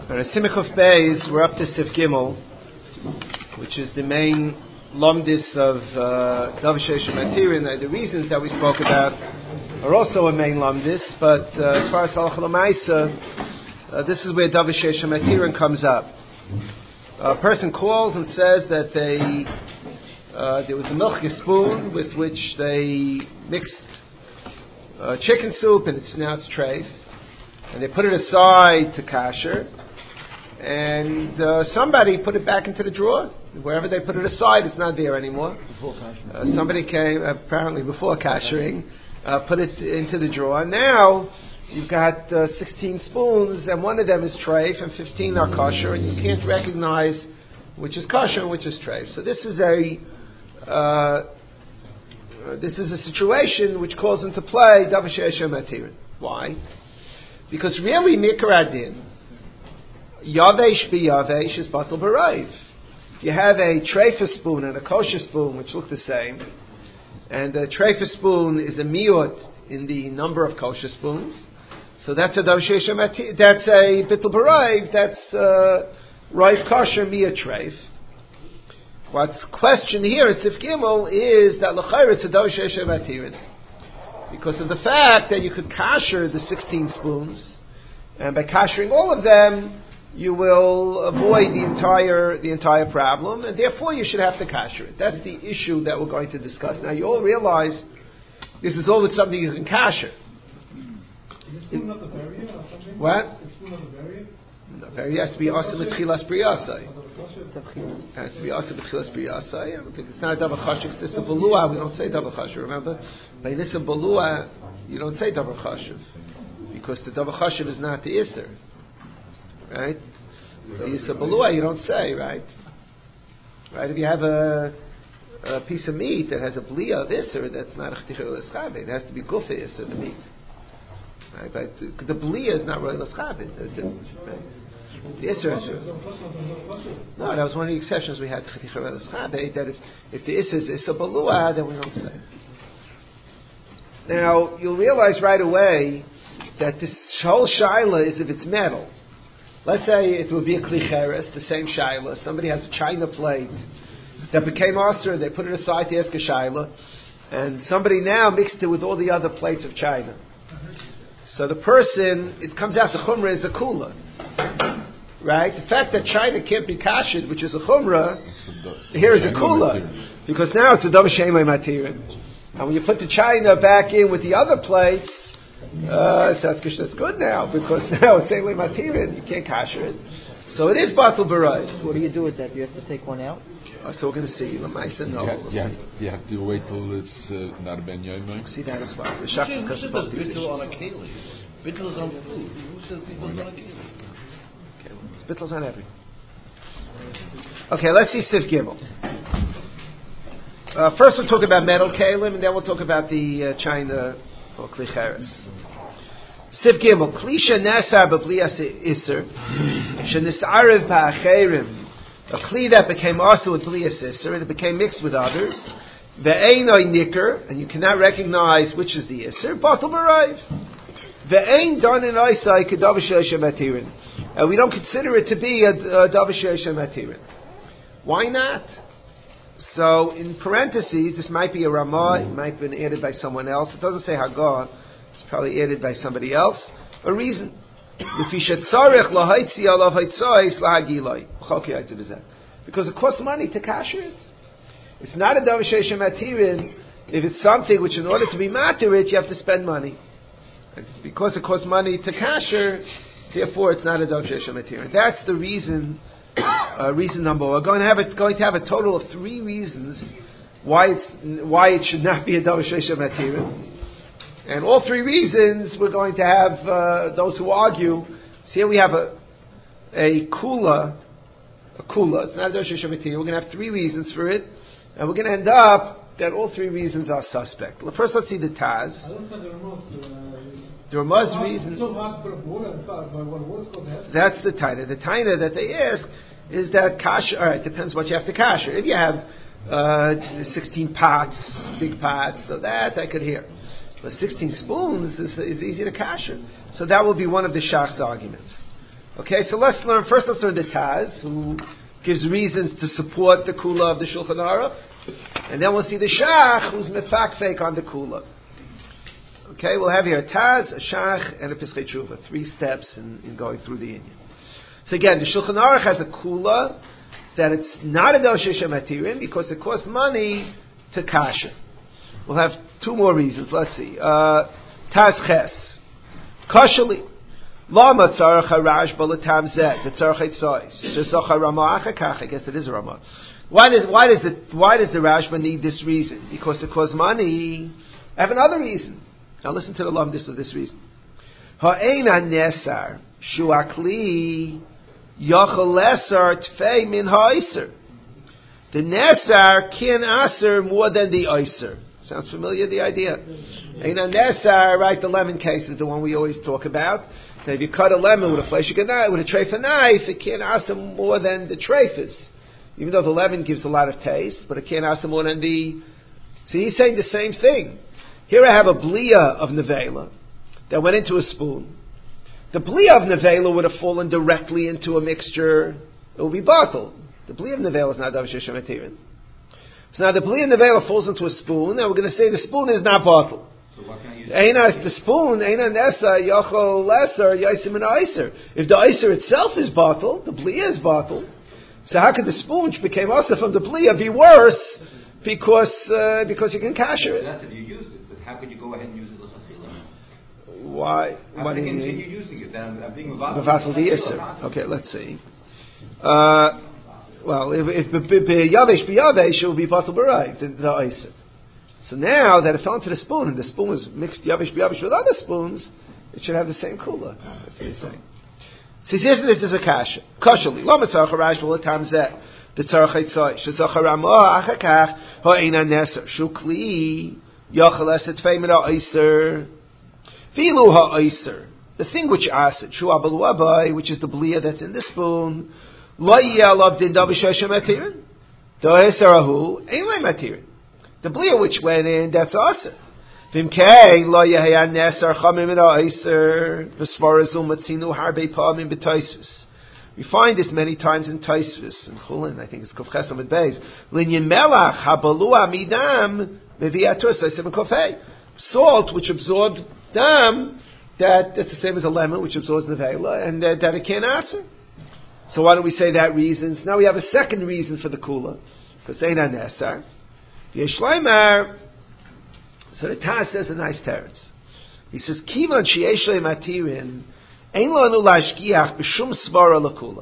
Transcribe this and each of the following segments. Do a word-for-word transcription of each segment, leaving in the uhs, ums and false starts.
On Simchov Beis, we're up to Sif Gimel, which is the main lumdis of uh, Davashesha Matirin. The reasons that we spoke about are also a main lumdis, but uh, as far as Halach L'Maisa, uh, this is where Davashesha Matirin comes up. A person calls and says that they uh, there was a milchik spoon with which they mixed uh, chicken soup and it's now it's treif, and they put it aside to kasher. And uh, somebody put it back into the drawer. Wherever they put it aside, it's not there anymore. Uh, somebody came, apparently before kashering, uh, put it into the drawer. Now, you've got uh, sixteen spoons, and one of them is treif, and fifteen are kosher, and you can't recognize which is kosher and which is treif. So this is a uh, this is a situation which calls into play Davashesha Matirin. Why? Because really, Mikra Adin, Yavesh be Yavesh is batal b'raiv. If you have a treifa spoon and a kosher spoon, which look the same, and a treifa spoon is a miut in the number of kosher spoons, so that's a davashesha mati. That's a batal b'raiv. That's uh, raiv kosher miut treif. What's questioned here at Sif Gimel is that l'chayr it's a davashesha matirin because of the fact that you could kasher the sixteen spoons, and by kashering all of them, you will avoid the entire the entire problem, and therefore you should have to kasher it. That's the issue that we're going to discuss. Now you all realize this is always something you can kasher. Is the spoon not the barrier or something? What? The spoon not the barrier? No, barrier has to be asa b'tchilas briyasai. It has to be asa b'tchilas briyasai. I don't think it's not a double chashiv. It's a balua. We don't say double chashiv. Remember, by this a balua, you don't say double chashiv because the double chashiv is not the iser. Right? The Yisa Balua you don't say, right? Right? If you have a, a piece of meat that has a blia of Isser, that's not a Chtichel L'Schabed. It has to be Gufa Isser, the meat. Right? But the, the blia is not really L'Schabed. The, right? the Isser is No, that was one of the exceptions we had to Chtichel L'Schabed, that if, if the Isser is Isser Balua, then we don't say. Now, you'll realize right away that this whole shaila is if it's metal. Let's say it would be a klicheres, the same shaila. Somebody has a china plate that became aser, they put it aside to ask a shaila, and somebody now mixed it with all the other plates of china. So the person, it comes out the chumrah is a kula. Right? The fact that china can't be kashed, which is a chumrah, here is a kula. Because now it's a dam shemay matirin. And when you put the china back in with the other plates, Uh, so that's good now because now it's only material. You can't kasher it, so it is batal b'raiv. What do you do with that? Do you have to take one out? Uh, so we're going to see. Lamaisa, no. Yeah, yeah, you have to wait till it's uh, not a ben yoyim. See that as well. The shach Who says bittul on a keli? Bittul is on food. Who says bittul is on a keli? Okay, bittul is on everything. Okay, let's see Sif Gimel. Uh, first, we'll talk about metal kalim, and then we'll talk about the uh, china or klicheres. Sif Gimel, Klisha Nasar B'Blias Isser, Shenis'arev Ba'acherim, a Kli that became also with Blias Isser, and it became mixed with others, Ve'ein Oy Nicker, and you cannot recognize which is the Isser, Batal B'Raiv. Ve'ein Donin Oysai Kedavashel Shematirin, and we don't consider it to be a Davashel Shematirin. Why not? So, in parentheses, this might be a Ramah, it might have been added by someone else. It doesn't say Haggah. It's probably added by somebody else. A reason. Because it costs money to kasher it. It's not a davashesha matirin if it's something which in order to be matir it, you have to spend money. It's because it costs money to kasher, therefore it's not a davashesha matirin. That's the reason, uh, reason number one. We're going to have a, going to have a total of three reasons why it's, why it should not be a davashesha matirin. And all three reasons, we're going to have uh, those who argue. So here we have a a kula, a kula. It's not a davashesha matirin. We're going to have three reasons for it, and we're going to end up that all three reasons are suspect. Well, first, let's see the Taz. I don't think the Ramaz. The Ramaz reason. That's the taina. The taina that they ask is that kasher. All right, depends what you have to kasher. If you have uh, sixteen pots, big pots, so that I could hear. But sixteen spoons is, is easy to kasher. So that will be one of the shach's arguments. Okay, so let's learn, first let's learn the Taz, who gives reasons to support the Kula of the Shulchan Aruch. And then we'll see the Shach, who's mefakfek on the Kula. Okay, we'll have here a Taz, a Shach, and a Piskei Tshuva. Three steps in, in going through the Inyan. So again, the Shulchan Aruch has a Kula that it's not a Dal Shesha Matirin because it costs money to kasha. We'll have two more reasons. Let's see. Uh, Taz Ches. Kashali. Lama tzarech harash balatam zet. The tzarech etzois. Shesocha ramah achakach. I guess it is a ramah. Why does, why does the, why does the Rashba need this reason? Because it costs money. I have another reason. Now listen to the lamdis of this reason. Ha'eina nesar shuakli yachol lesar tfei min ha'oser. The nesar can aser more than the oser. Sounds familiar, the idea? Eina nesar, right, the lemon case is the one we always talk about. That if you cut a lemon with a fleshig knife, with a trefa knife, it can't aser more than the trefas. Even though the lemon gives a lot of taste, but it can't aser more than the... So he's saying the same thing. Here I have a blia of nevela that went into a spoon. The blia of nevela would have fallen directly into a mixture. It would be bottled. The blia of nevela is not davar shesha matirin. So now the blia of nevela falls into a spoon, and we're going to say the spoon is not bottled. So what can I use? Eina, the spoon, eina nesa yachol lesser yaisim and iser. If the iser itself is bottled, the blia is bottled. So how could the spoon, which became also from the blia, be worse because uh, because you can kasher it? That's if you use it, but how could you go ahead and use it l'chachila? Why? How What do can you you mean? continue using it? Then I'm, I'm being mevatel. Mevatel the iser. Okay, let's see. Uh, well, if if yavesh b'yavesh, it will be bottled b'ray the, the iser. So now that it fell into the spoon, and the spoon was mixed yavesh b'yavesh with other spoons, it should have the same kula. That's what he's saying. So he says this is a kasha. Kashali. Lama tzarech harash v'letam zeh. The tzarech eitzai. Shezocha ramah achakach ha'ina neser. Shukli yachal eset fei min ha'oser. Vilu ha'oser. The thing which asid. Shu abalu abai, which is the blia that's in the spoon. Lo yeh alav din davar shesha matirin. Do'eser ahu ein le matirin. The blia which went in, that's asid. Vimkei lo yehayan neser chamim min ha'oser v'svarazum matzinu harbe pa'amim b'toisvis. We find this many times in Taisvis and Chulin. I think it's Kuf Chesam and Beis. Linyan melach habalua midam meviatus aisim kofei. Salt which absorbed dam, that that's the same as a lemon which absorbs nevela, and uh, that it can't answer. So why don't we say that reasons? Now we have a second reason for the kula, because eina nesar. Yeshleimar. So the Taz says a nice teretz. He says, Kivan sheyesh le matirin, ein lanu lashgiach b'shum svara lakula.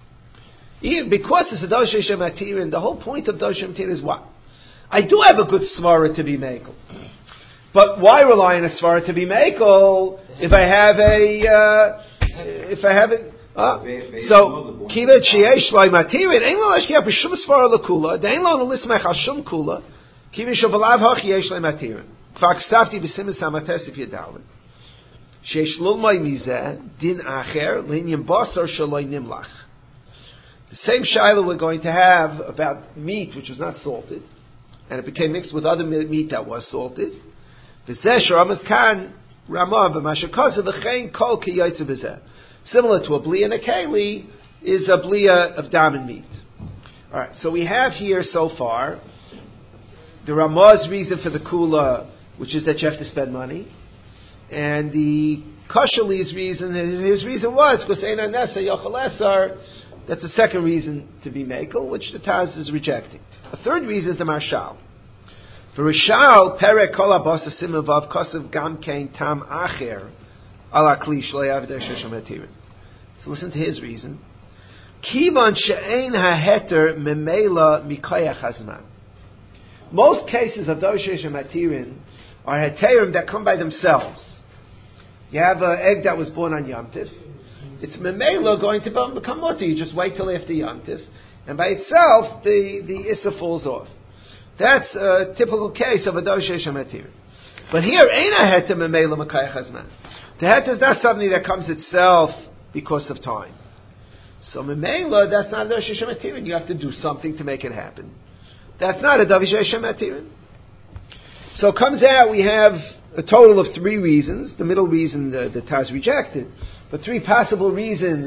Because it's a davar shesha matirin, the whole point of davar shesha matirin is what? I do have a good svara to be makel. But why rely on a svara to be makel if I have a, uh, if I have a, uh, so, Kivan sheyesh le matirin, ein lanu lashgiach b'shum svara lakula, ein lanu lismech al shum kula, Kivan shavalav hach yesh le matirin. Faksafti b'simis hamates if yedalin. Sheish lulmay mizeh din acher linyan basar shaloi nimlach. The same shaila we're going to have about meat which was not salted, and it became mixed with other meat that was salted. V'zeh sharamas kan ramah b'mashakaza v'chein kol kiyotze b'zeh. Similar to a blia and a keli is a blia of dam and meat. All right, so we have here so far the Ramah's reason for the kula, which is that you have to spend money, and the Kashali's reason, his reason was because Eina Nesa Yochel Esar. That's the second reason to be makel, which the Taz is rejecting. A third reason is the Marshal. For Rishal, Perek Kol Abasa Simavav Kosav Gam Kain Tam Acher Ala Kli Shlei Avdei Sheshem Atirin. So listen to his reason. Kivan She'ein HaHeter Memela Mikayach Hazman. Most cases of davar shesha matirin are heterim that come by themselves. You have an egg that was born on Yom Tif. It's memela going to become mutter. You just wait till after Yom Tif, and by itself the the issa falls off. That's a typical case of a davar shesha matirin. But here, eina heter memela makayach hazman. The heter is not something that comes itself because of time. So memela, that's not a davar shesha matirin. You have to do something to make it happen. That's not a davar shesha matirin. So it comes out we have a total of three reasons. The middle reason the, the Taz rejected, but three possible reasons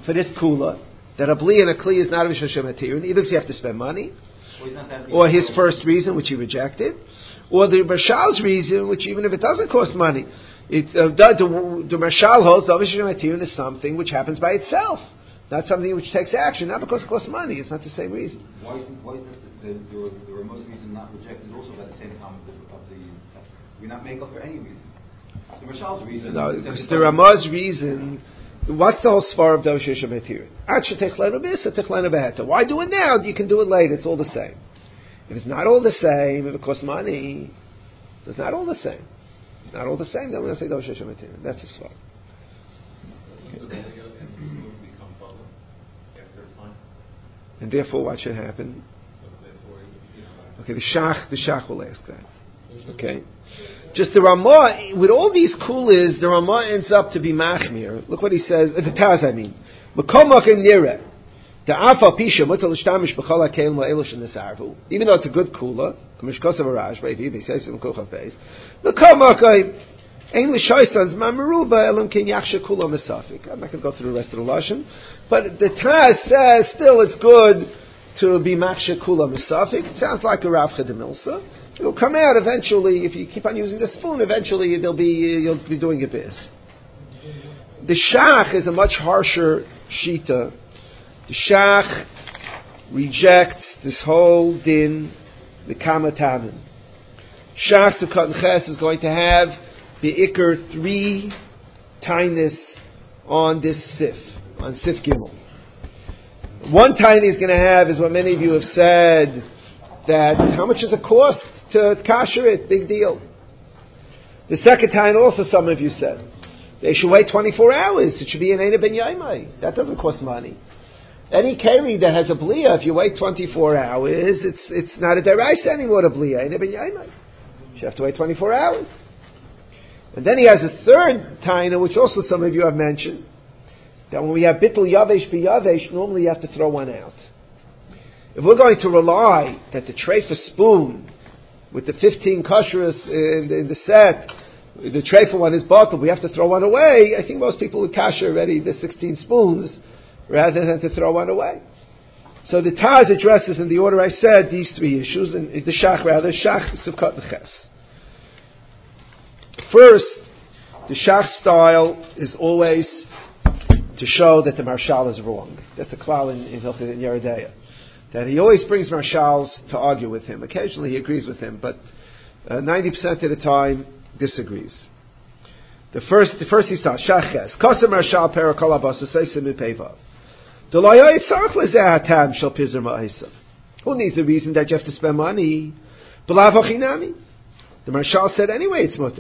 for this kula, that a bli and a kli is not a v'shoshem matirin, either because you have to spend money, or his first reason, which he rejected, or the Marshal's reason, which even if it doesn't cost money, it, uh, the, the, the Marshal holds the v'shoshem matirin is something which happens by itself, not something which takes action, not because it costs money. It's not the same reason. Why isn't, why isn't the, the, the, the remote reason not rejected also by the same time of the, of the we not make up for any reason? The Marshal's reason. No, because the Ramah's reason. What's the whole svar of Doshesh Matirin? Why do it now? You can do it later. It's all the same. If it's not all the same, if it costs money, it's not all the same. It's not all the same. Then we're going to say Doshesh Matirin. That's the svar. And therefore, what should happen? Okay, the shach, the shach will ask that. Okay, just the Ramah with all these kulas, the Ramah ends up to be machmir. Look what he says. The Taz, I mean, nira. Even though it's a good kula, he says in Kuchav Beis, I'm not going to go through the rest of the lashon, but the Taz says still it's good to be machshe kula misafik. It sounds like a Rav Chedemilsa. It'll come out eventually. If you keep on using the spoon, eventually there'll be you'll be doing a biz. The shach is a much harsher shita. The shach rejects this whole din, the kamatanim. Shach Sukkot and Ches is going to have the ikr three tainis on this sif, on sif gimel. One tiny he's going to have is what many of you have said, that how much does it cost to kasher it? Big deal. The second tiny also some of you said, they should wait twenty-four hours. It should be an Eina ben Yaimai. That doesn't cost money. Any keli that has a bliya, if you wait twenty-four hours, it's it's not a deraisa anymore to bliya, Eina ben Yaimai. You have to wait twenty-four hours. And then he has a third taina, which also some of you have mentioned, that when we have bittul yavesh b'yavesh, normally you have to throw one out. If we're going to rely that the treifa spoon with the fifteen kashrus in, in the set, the treifa one is bottled, we have to throw one away, I think most people would kasher already the sixteen spoons rather than to throw one away. So the Taz addresses in the order I said these three issues, and the shach rather, shach, sivkat, and ches. First, the shach style is always to show that the marshal is wrong. That's a klal in, in Hilchot in Yeridea. That he always brings marshals to argue with him. Occasionally he agrees with him, but uh, ninety percent of the time disagrees. The first, the first he starts, shach ches. Kosa marshal perakol abbas seisem upeva. Who needs the reason that you have to spend money? The Marshal said anyway it's mutter.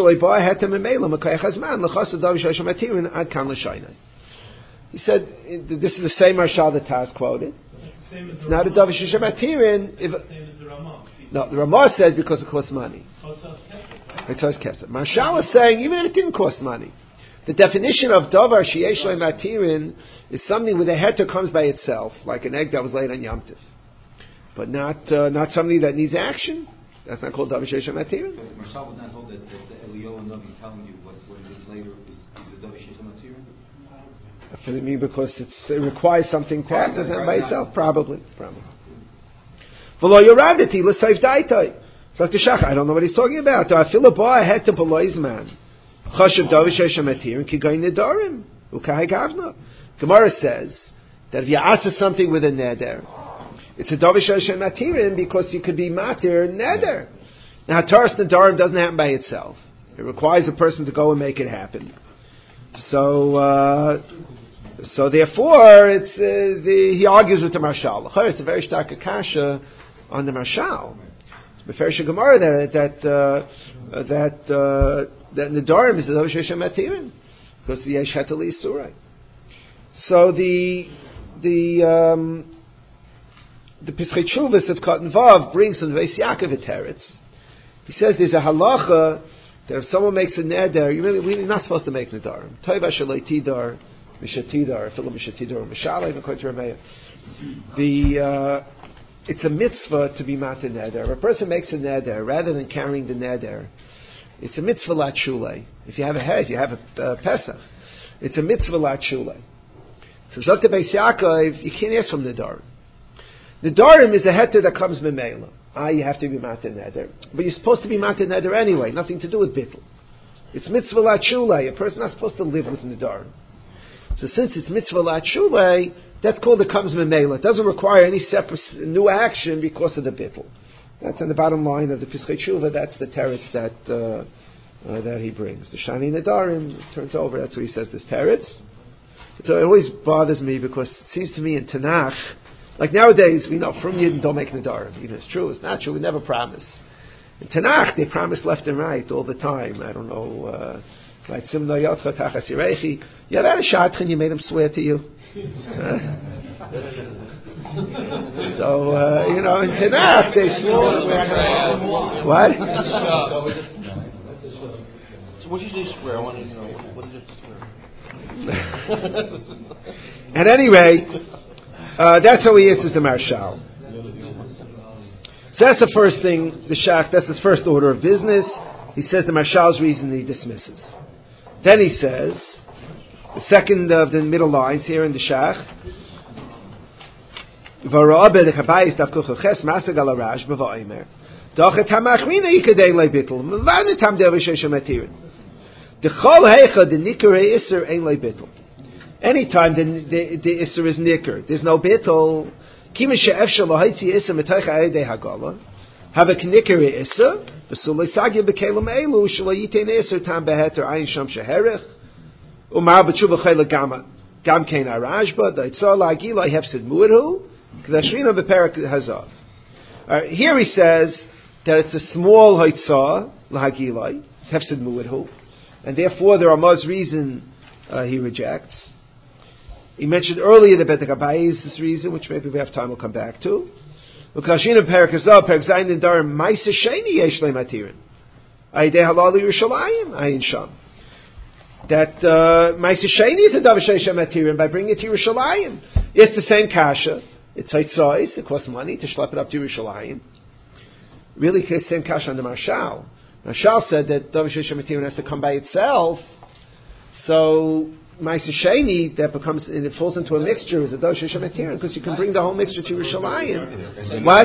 He said this is the same Marshal that Taz quoted. It's not a Davish Shematirin. No, the Ramah says because it costs money. It says kesef. Marshal is saying even if it didn't cost money. The definition of davar sheyesh lo matirin is something where the heter comes by itself, like an egg that was laid on Yom Tiv, but not uh, not something that needs action. That's not called davar sheyesh lo matirin. So Marshal would not hold that the Eliyahu Navi telling you what what it is later is the davar sheyesh lo matirin. For me, because it's, it requires something to happen doesn't by itself, probably, probably. V'lo yoradeti l'sayv daitai. So the shach, I don't know what he's talking about. I feel a boy head to below man. Gemara says that if you ask something with a neder, it's a davar sheyesh matirin because you could be matir neder. Now, Taras Nadarim doesn't happen by itself. It requires a person to go and make it happen. So, uh, so therefore, it's uh, the, he argues with the Marshal. It's a very stark akasha on the Marshal. Beferish Gemara that that uh, that uh, that Nadarim is a davar sheyesh matirin because the yesh hatali surai. So the the um, the Pischei Teshuvos of Cotton Vav brings from Veis Yaakov a teretz. He says there's a halacha that if someone makes a neder, you really we're not supposed to make nadarim. Toiva shalei tidar mishatidar, filu mishatidar mishalei according to Rameya. The uh, It's a mitzvah to be matir neder. If a person makes a neder, rather than carrying the neder, it's a mitzvah lat shulei. If you have a head, you have a uh, pesach. It's a mitzvah lat shulei. So Zokta Beis Yaakov, you can't ask from Nedarim. Nedarim is a heter that comes Memela. Ah, you have to be Matan Neder. But you're supposed to be Matan Neder anyway, nothing to do with Bittul. It's Mitzvah La Chulei. A person's not supposed to live with Nedarim. So since it's Mitzvah La Chulei, that's called it comes Memela. It doesn't require any separate new action because of the Bittul. That's on the bottom line of the Pischei Tshuva. That's the teretz that uh, uh, that he brings. The Shani Nedarim turns over. That's what he says. This teretz. So it always bothers me because it seems to me in Tanakh, like nowadays we know from Yidden don't make Nedarim. Even it's true, it's not true. We never promise. In Tanakh they promise left and right all the time. I don't know. Uh, like Simno Yotcha Tachas Yirechi. You had a shadchan, you made him swear to you. So, uh, you know, in Tanakh, they swore. What? So what did you swear? I want to know. What did you swear? At any rate, uh, that's how he answers the Marshal. So that's the first thing, the Shach, that's his first order of business. He says the Marshal's reason he dismisses. Then he says, the second of the middle lines here in the Shach, V'ra'abed l'chabayis davkuch ches master galarash b'va'omer dochet hamachrina yikadei le'bitl m'lana tam dervishay shematirin d'chol heicha the nikere iser ein le'bitl. Anytime the the, the iser is nicker, there's no bitl. Kima she'efshel lo'haitzi iser metoich ha'edei hagala have a nikere iser v'sulei sagya b'kelim elu shelo yitain iser tam beheter ayin sham sheherich umar b'tshuva chayla gama gam kein arashba da'itzah la'agila hefsid mu'edhu. Right, here he says that it's a small haitzah lahagilai, hefsid mu'edhu, and therefore there are most reason uh, he rejects. He mentioned earlier the Bet Abayi is this reason, which maybe we have time we'll come back to. Ukashina perak hazah perak zayin nidar ma'aseh sheni yesh le'matirin aydei halal Yerushalayim ayin sham. That ma'aseh sheni is a davar sheish matirin by bringing it to Yerushalayim. It's the same kasha. It's height size. It costs money to schlep it up to Yerushalayim. Really, it's the same kasha on the Marshal. Marshal said that davar sheish matirin has to come by itself. So ma'aseh sheni that becomes and it falls into a mixture is a davar sheish matirin because you can bring the whole mixture to Yerushalayim. What?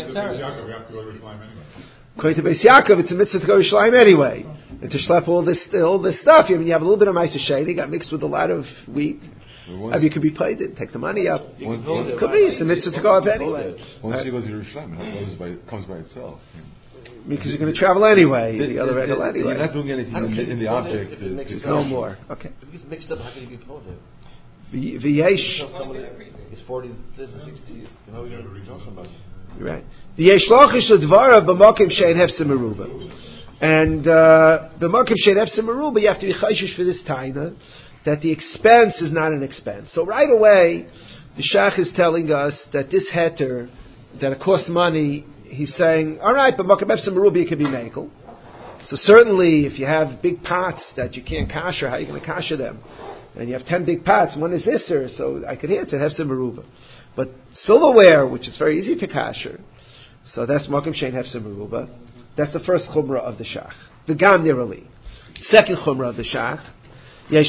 According to Beis Yaakov, it's a mitzvah to go to Yerushalayim anyway, and to schlep all this all this stuff. You, I mean, you have a little bit of ma'aseh sheni got mixed with a lot of wheat. If you could be paid it, take the money up. Once, it could be. It's a mitzvah to go up anyway. Once right. you go to Yerushalayim, it comes by, comes by itself. Because you're going to travel anyway, the, the other the, angle anyway. You're not doing anything in, in the object. It, it, to, to no more. Okay. If it gets mixed up, how can you be paid it? V'yesh. It's forty, this is sixty. How are we going to tell somebody? You're right. V'yesh lochish l'dvara b'mokim shein hefsim meruba. And b'mokim shein hefsim meruba, you have to be chayshish for this taina, that the expense is not an expense. So right away, the Shach is telling us that this heter, that it costs money, he's saying, all right, but Makam Efsim Meruba can be mekel. So certainly, if you have big pots that you can't kasher, how are you going to kasher them? And you have ten big pots, one is Isser, so I could hear it's a Hefsim Meruba. But silverware, which is very easy to kasher, so that's Makam Shein Hefsim Meruba. That's the first chumrah of the Shach. The Gam Nirali. Second chumrah of the Shach. What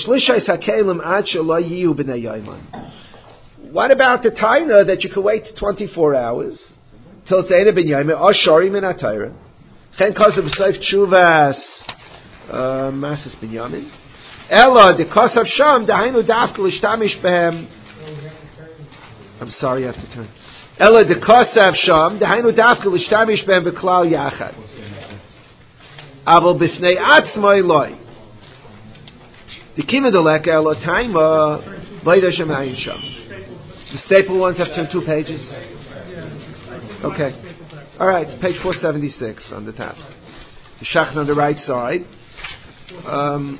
about the taina that you can wait twenty-four hours till it's Eina ben Yaimah or Shari min Atayra? Chen kazav b'seif tshuvas masas ben Yamin. Ella the kazav sham dahainu dafka l'shtamish behem. I'm sorry, I have to turn. Ella the kazav sham dahainu dafka l'shtamish behem b'klal yachad. Aval b'fnei atzmai loy. The Kimadalek Ela Taima Later Shemayin Sham. The staple ones have turned two pages. Okay. Alright, it's page four seventy-six on the top. The Shach's on the right side. Um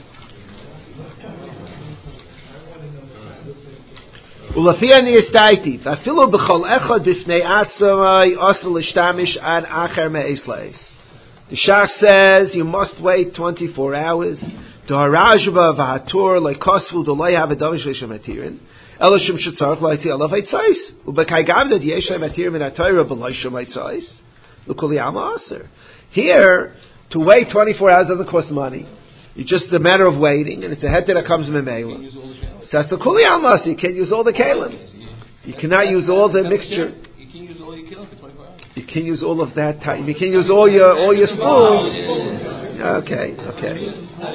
Ulafia Niestaiti. Afilu B'chol Echad B'fnei Atzamai Osel Ishtamish Ad Acher Me'esleis. The Shach says you must wait twenty-four hours. To harajva v'hatur le'kosvu do loy have a davar shleishim matirin elashim shetzarach lo'itzi alav eitzais u'bekai gavda yesh le'im matirin min ha'torah b'loishim eitzais l'kol yama aser. Here, to wait twenty-four hours doesn't cost money. It's just a matter of waiting, and it's a heter that comes memela. that's the kuli almas. You can't use all the kalim. You cannot use all the mixture. You can use all your kalim for twenty-four hours. You can use all of that time. You can use all your all your spoons. Okay, okay.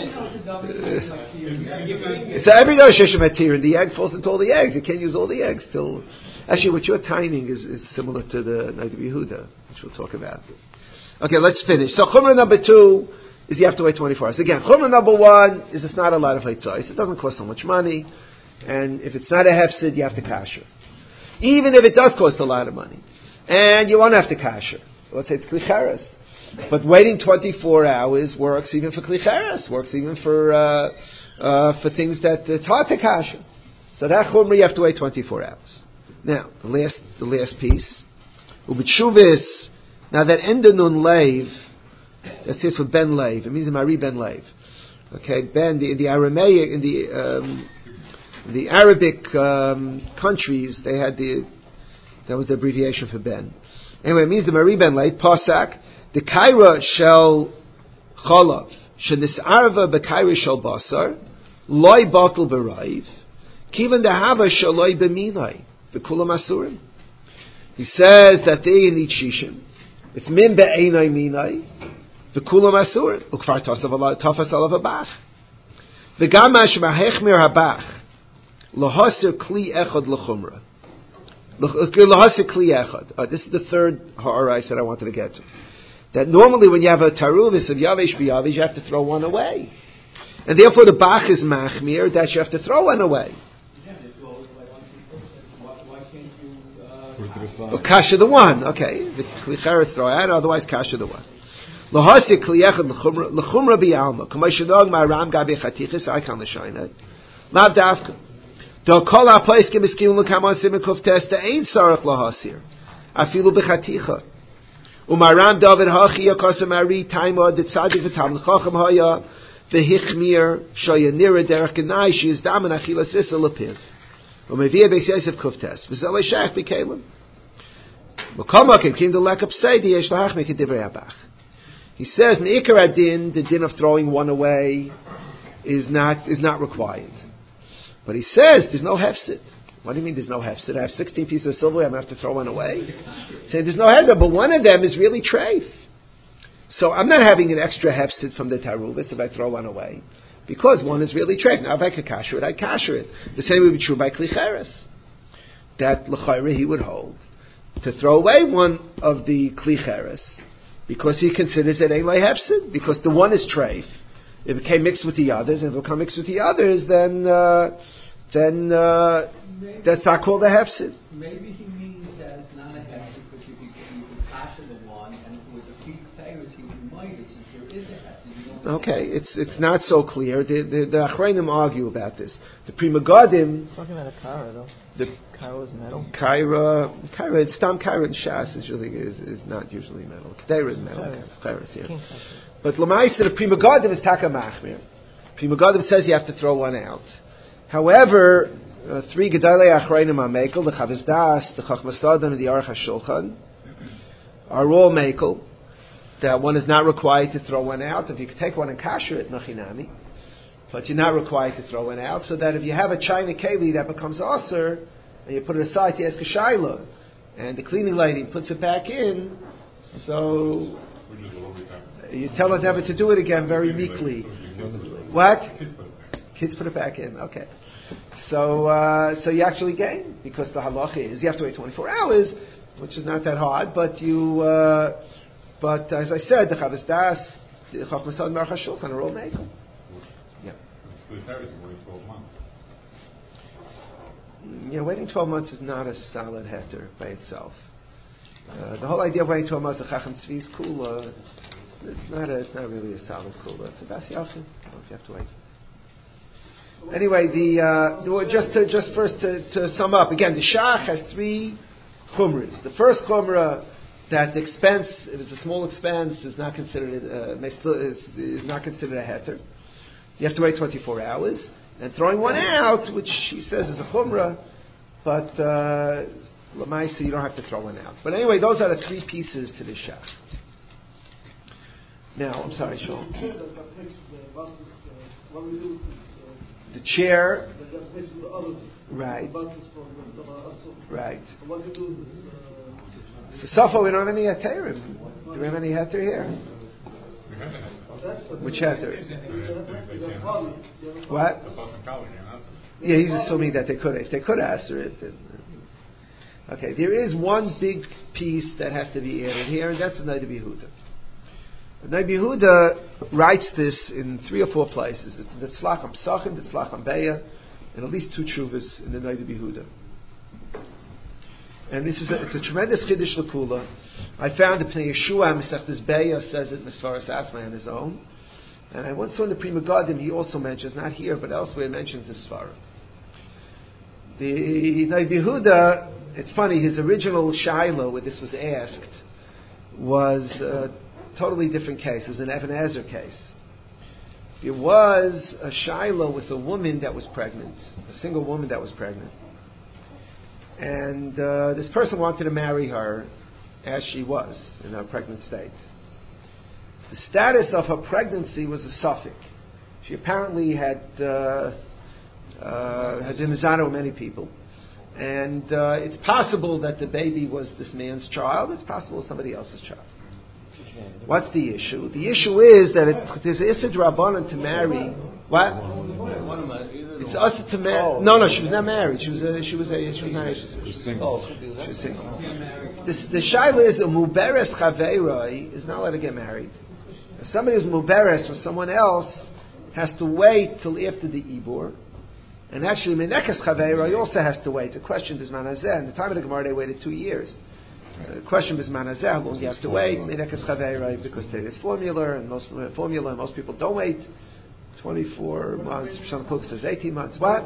Uh, so every day sheshem and the egg falls into all the eggs. You can't use all the eggs till. Actually, what you're timing is, is similar to the Nagid Yehuda, which we'll talk about. Okay, let's finish. So chumrah number two is you have to wait twenty-four hours. Again, chumrah number one is it's not a lot of haitzais. It doesn't cost so much money, and if it's not a hefsid, you have to kasher. Even if it does cost a lot of money, and you won't have to kasher. Let's say it's klicheres. But waiting twenty-four hours works even for klicheres, works even for uh, uh, for things that it's hard to kasher. So that chumrah you have to wait twenty-four hours. Now, the last the last piece. Ubitshuvis. Now that end of nun leiv, that's this with ben leiv. It means Mari ben leiv. Okay, ben the, the Aramaic in the um, the Arabic um, countries they had the that was the abbreviation for ben. Anyway, it means the Mari ben leiv pasak the kaira shel cholav shenisarva bekaira shel basar loy batel berayv kivan dehava shaloi b'minai b'kulam asurim. He says that they need shishim. It's min be'enai minai v'kulam asur ukfar tasav tafas alav habach v'gam mash mahechmir habach lahasir kli echad l'chumra lahasir kli echad. This is the third ha'arais that I wanted to get to. That normally when you have a taruvis of yavish b'yavish, you have to throw one away, and therefore the bach is machmir that you have to throw one away. Or kasha the one, okay. If it's klicheres, throw out. Otherwise, kasha the one. Lahasi kliyechad l'chumra b'yalma. K'may shadog ma'aram gabi chatichis. I can't shine it. Lav dafka. Do kol ha'pais k'miskim l'kamon simen kuftes. The ain't sarach lahasir. Afilu b'chaticha. U'ma'aram David hachi yakosem ari taima d'tzadik v'tam l'chacham haya v'hichmir shoya nira derech genai she is damen achila sisa l'piv. U'meviyah beis Yosef kuftes. V'zelei shach b'kelim. He says, in Ikar Adin, the din of throwing one away is not is not required. But he says there's no hefsid. What do you mean there's no hefsid? I have sixteen pieces of silver, I'm going to have to throw one away? Saying there's no hefsid, but one of them is really treif. So I'm not having an extra hefsid from the taruvis if I throw one away. Because one is really treif. Now if I could kasher it, I'd kasher it. The same would be true by klicheres. That l'chayre he would hold to throw away one of the klicheres because he considers it ain't like hefsid, because the one is treif. If it became mixed with the others, and if it become mixed with the others, then uh, then uh, that's not called a hefsid. Maybe he means that it's not a hefsid because you can you can kasher the one, and with the klicheres he would might it since there is a hefsid. Okay, it's it's not so clear. The the, the Achreinim argue about this. The Pri Megadim Talking about a kara though. The Kara is metal. Kaira, Kaira, it's Stam Kaira and Shas is usually is, is not usually metal. Kaira is metal. Kaira is here. But Lamaisa, the Pri Megadim is Taka Machmir. Pri Megadim says you have to throw one out. However, uh, three Gedalei Achrayim HaMekel, the Chavis Das, the Chachmas Sodom, and the Aruch HaShulchan, are all Mekel. That one is not required to throw one out. If you could take one and kasher it, Machinami. But you're not required to throw one out, so that if you have a china keli that becomes aser, and you put it aside to ask a shaila, and the cleaning lady puts it back in, so you tell her never to do it again very meekly. What? Kids put it back in. Okay. So uh, so you actually gain, because the halacha is you have to wait twenty-four hours, which is not that hard, but you. Uh, but as I said, the Chavis Das, the Chachmas Sodom, and Aruch HaShulchan are all mekel. Yeah, waiting twelve months is not a solid heter by itself. Uh, the whole idea of waiting twelve months, a Chacham Tzvi's kula, it's not a, it's not really a solid kula. It's a bas yachin. If you have to wait. Anyway, the uh, just to, just first to, to sum up again, the shach has three chumras. The first chumrah, that the expense, if it's a small expense, is not considered uh, is, is not considered a heter. You have to wait twenty-four hours. And throwing one out, which he says is a chumrah, but l'maisa, uh, you don't have to throw one out. But anyway, those are the three pieces to the shach. Now, I'm sorry, Sean. the chair. Right. Right. So Safo, we don't have any heterim. Do we have any heter here? Which heter? What? Yeah, he's assuming that they could. If they could answer it, then. Okay, there is one big piece that has to be added here, and that's the Noda B'Yehuda. The Noda B'Yehuda writes this in three or four places. It's the Tzlacham Psachim, the Tzlacham Beya, and at least two Tshuvas in the Noda B'Yehuda. And this is a, it's a tremendous Chiddush L'Kula. I found the Pnei Yeshua, Mesechtes Beya says it in Sfaras Atzmai on his own. And I once saw in the Pri Megadim, he also mentions, not here, but elsewhere, mentions this Svara. The Noda B'Yehuda, it's funny, his original Shiloh, where this was asked, was a totally different case. It was an Even Ezer case. It was a Shiloh with a woman that was pregnant, a single woman that was pregnant. And uh, this person wanted to marry her as she was, in her pregnant state. The status of her pregnancy was a suffix. She apparently had uh, uh, had been mizana with many people. And uh, it's possible that the baby was this man's child. It's possible somebody else's child. What's the issue? The issue is that it, there's Issa D'Rabbanan to marry. What? It's us to marry. No, no, she was not married. She was a, she was a, she was not. She was single. She was single. This, the shaila is a muberes chaveiroi is not allowed to get married. If somebody who's muberes with someone else has to wait till after the ibur. And actually, Menekes Chaveira also has to wait. The question is Manazeh. In the time of the Gemara, they waited two years. The question is Manazeh. How long do you have to wait? Menekes Chaveira, because there's formula, and most uh, formula, and most people don't wait. Twenty-four months. Some Cook says eighteen months. What?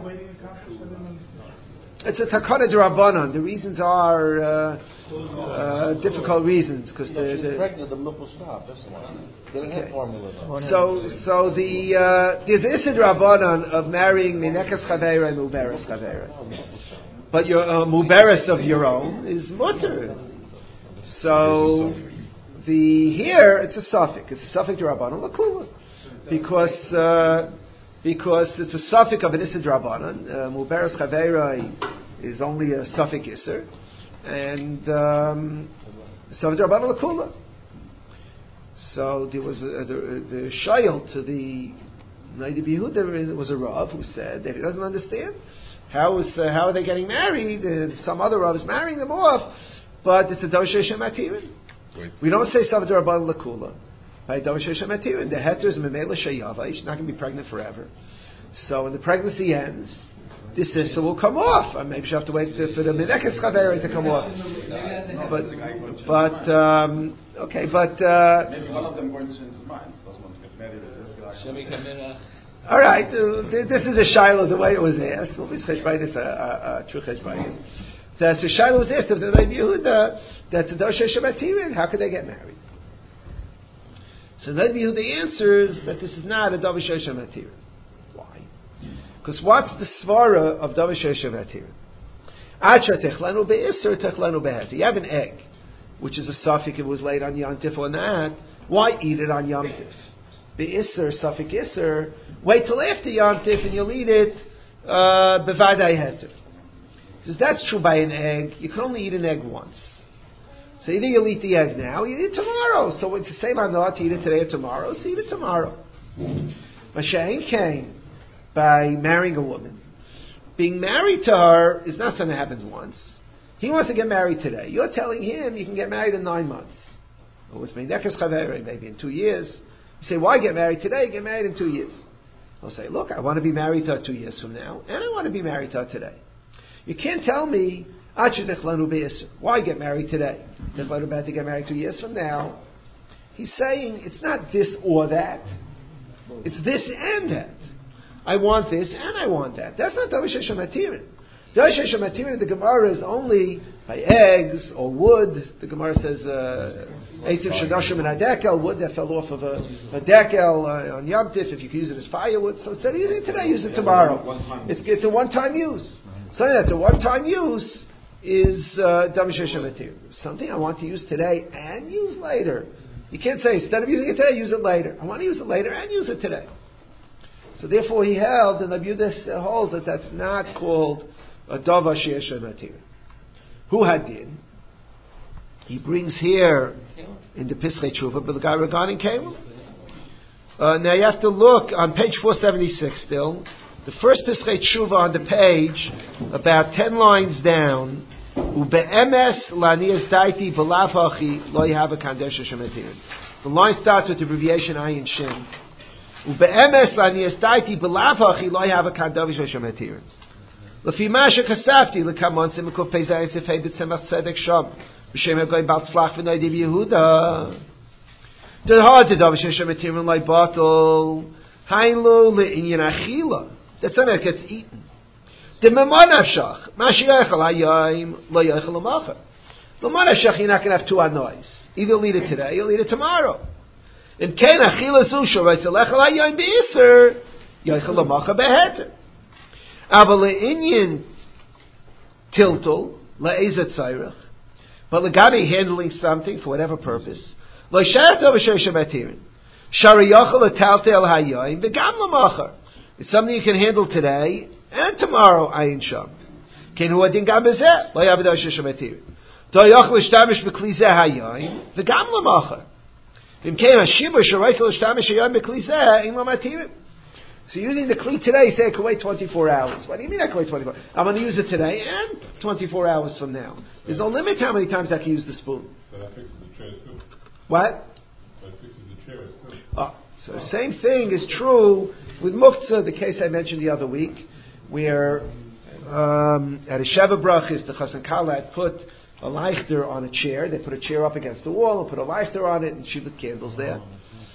It's a takana d'Rabbanan. The reasons are uh, uh, difficult reasons because no, the, she's the pregnant. The milk will stop. That's why. They don't okay. have formula. So, so the uh, there's Issa D'Rabbanan of marrying Menekes Chaveira and Muberes Chaveira, but your uh, Muberes of your own is mutter. So the here it's a suffix. It's a suffix D'Rabbanan L'Kula because. Uh, Because it's a suffix of an Issa D'Rabbanan. Uh, Muberes Chaveira is only a suffix Isser. And um, suffix D'Rabbanan L'Kula. So there was a, the, the shayl to the Noda B'Yehuda was a Rav who said that he doesn't understand. How, is, uh, how are they getting married? Uh, some other Rav is marrying them off. But it's a Doshe Shematirin. We don't say suffix D'Rabbanan L'Kula. By Doshe Shematirin, the heter is Memela Sheyava. She's not going to be pregnant forever. So when the pregnancy ends, this Issa will come off. Or maybe she'll have to wait for the Menekes Chaveira to come off. But, but um, okay, but uh, maybe one of them going to change his mind. Doesn't want to get married. All right, uh, this is a Shiloh the way it was asked. Well, this Cheshbon is a true Cheshbon. So Shiloh was asked of the Noda B'Yehuda that's a Doshe Shematirin. How could they get married? So Noda B'Yehuda answers that this is not a Doshe Shematirin. Why? Because what's the svara of Doshe Shematirin? Acha techlanu be'isser techlanu be'het. You have an egg, which is a suffix. It was laid on Yom Tif or not. Why eat it on Yom Tif? Be'isser, suffix isser. Wait till after Yom Tif and you'll eat it bevadai heter. Says that's true by an egg. You can only eat an egg once. So either you'll eat the egg now, or you eat it tomorrow. So it's the same on not to eat it today or tomorrow, so eat it tomorrow. Mashain came by marrying a woman. Being married to her is not something that happens once. He wants to get married today. You're telling him you can get married in nine months. Or with Menekes Chaveira, maybe in two years. You say, why get married today? Get married in two years. He'll say, look, I want to be married to her two years from now, and I want to be married to her today. You can't tell me, why get married today? About to get married two years from now. He's saying it's not this or that. It's this and that. I want this and I want that. That's not Doshe Shematirin. Doshe Shematirin, the Gemara is only by eggs or wood. The Gemara says, Eitzim Shadashim and a dekel, wood that fell off of a, a dekel uh, on Yom Tif, if you can use it as firewood. So instead of using it today, use it tomorrow. It's, it's a one-time use. Something that's a one-time use is Doshe Shematirin. Something I want to use today and use later. You can't say, instead of using it today, use it later. I want to use it later and use it today. So therefore he held, and Rabbi Yehuda holds that that's not called a Dava Sheyesh Matir. Who had din? He brings here in the Pischei Tshuva, but the guy regarding Kalim. Uh, now you have to look on page four seventy-six still. The first Pischei Tshuva on the page, about ten lines down, Ube'emes la'niyas daiti b'lav hachi lo yahava kandesh shematirin. The line starts with the abbreviation Ayin Shin. Ube'emes la'niyas daiti b'lav hachi lo yahava kandesh shematirin. L'fi masha kasafti l'kamon simukov peizayin sefei b'tzemach tzedek shom b'shem hagoy bal tzlach v'noy div Yehuda. The hard to davish shematirin like bottle hainlo le'inyan achila. That's something that gets eaten. The memanavshach, mashiachal hayayim lo yachal lamacha. Memanavshach, you're not going to have two anois. Either you'll eat it today, you'll eat it tomorrow. In ken achila zusha writes lechal hayayim beiser yachal lamacha beheter. Aval le'inyan tiltul le'ezet zayrach. But legabe handling something for whatever purpose. Lo shayach davish shematirin. Shari yachal letaltel hayayim v'gam lamacha. It's something you can handle today and tomorrow. Ayin sham. Ken hu adin gam bezeh lo yavda sheshemetir. Do yachol shtamish bekli zeh hayayin v'gam lamacher. Im ken hashiva sharaykol shtamish hayayin bekli zeh in lamatir. So using the kli today, say I can wait twenty-four hours. What do you mean I can wait twenty-four? I'm going to use it today and twenty-four hours from now. There's no limit how many times I can use the spoon. So that fixes the chairs too. What? That fixes the chairs too. Oh. So the same thing is true with muktzah, the case I mentioned the other week, where um, at a Sheva Brachis, the Chassan Kala had put a leichter on a chair. They put a chair up against the wall and put a leichter on it, and she lit candles there.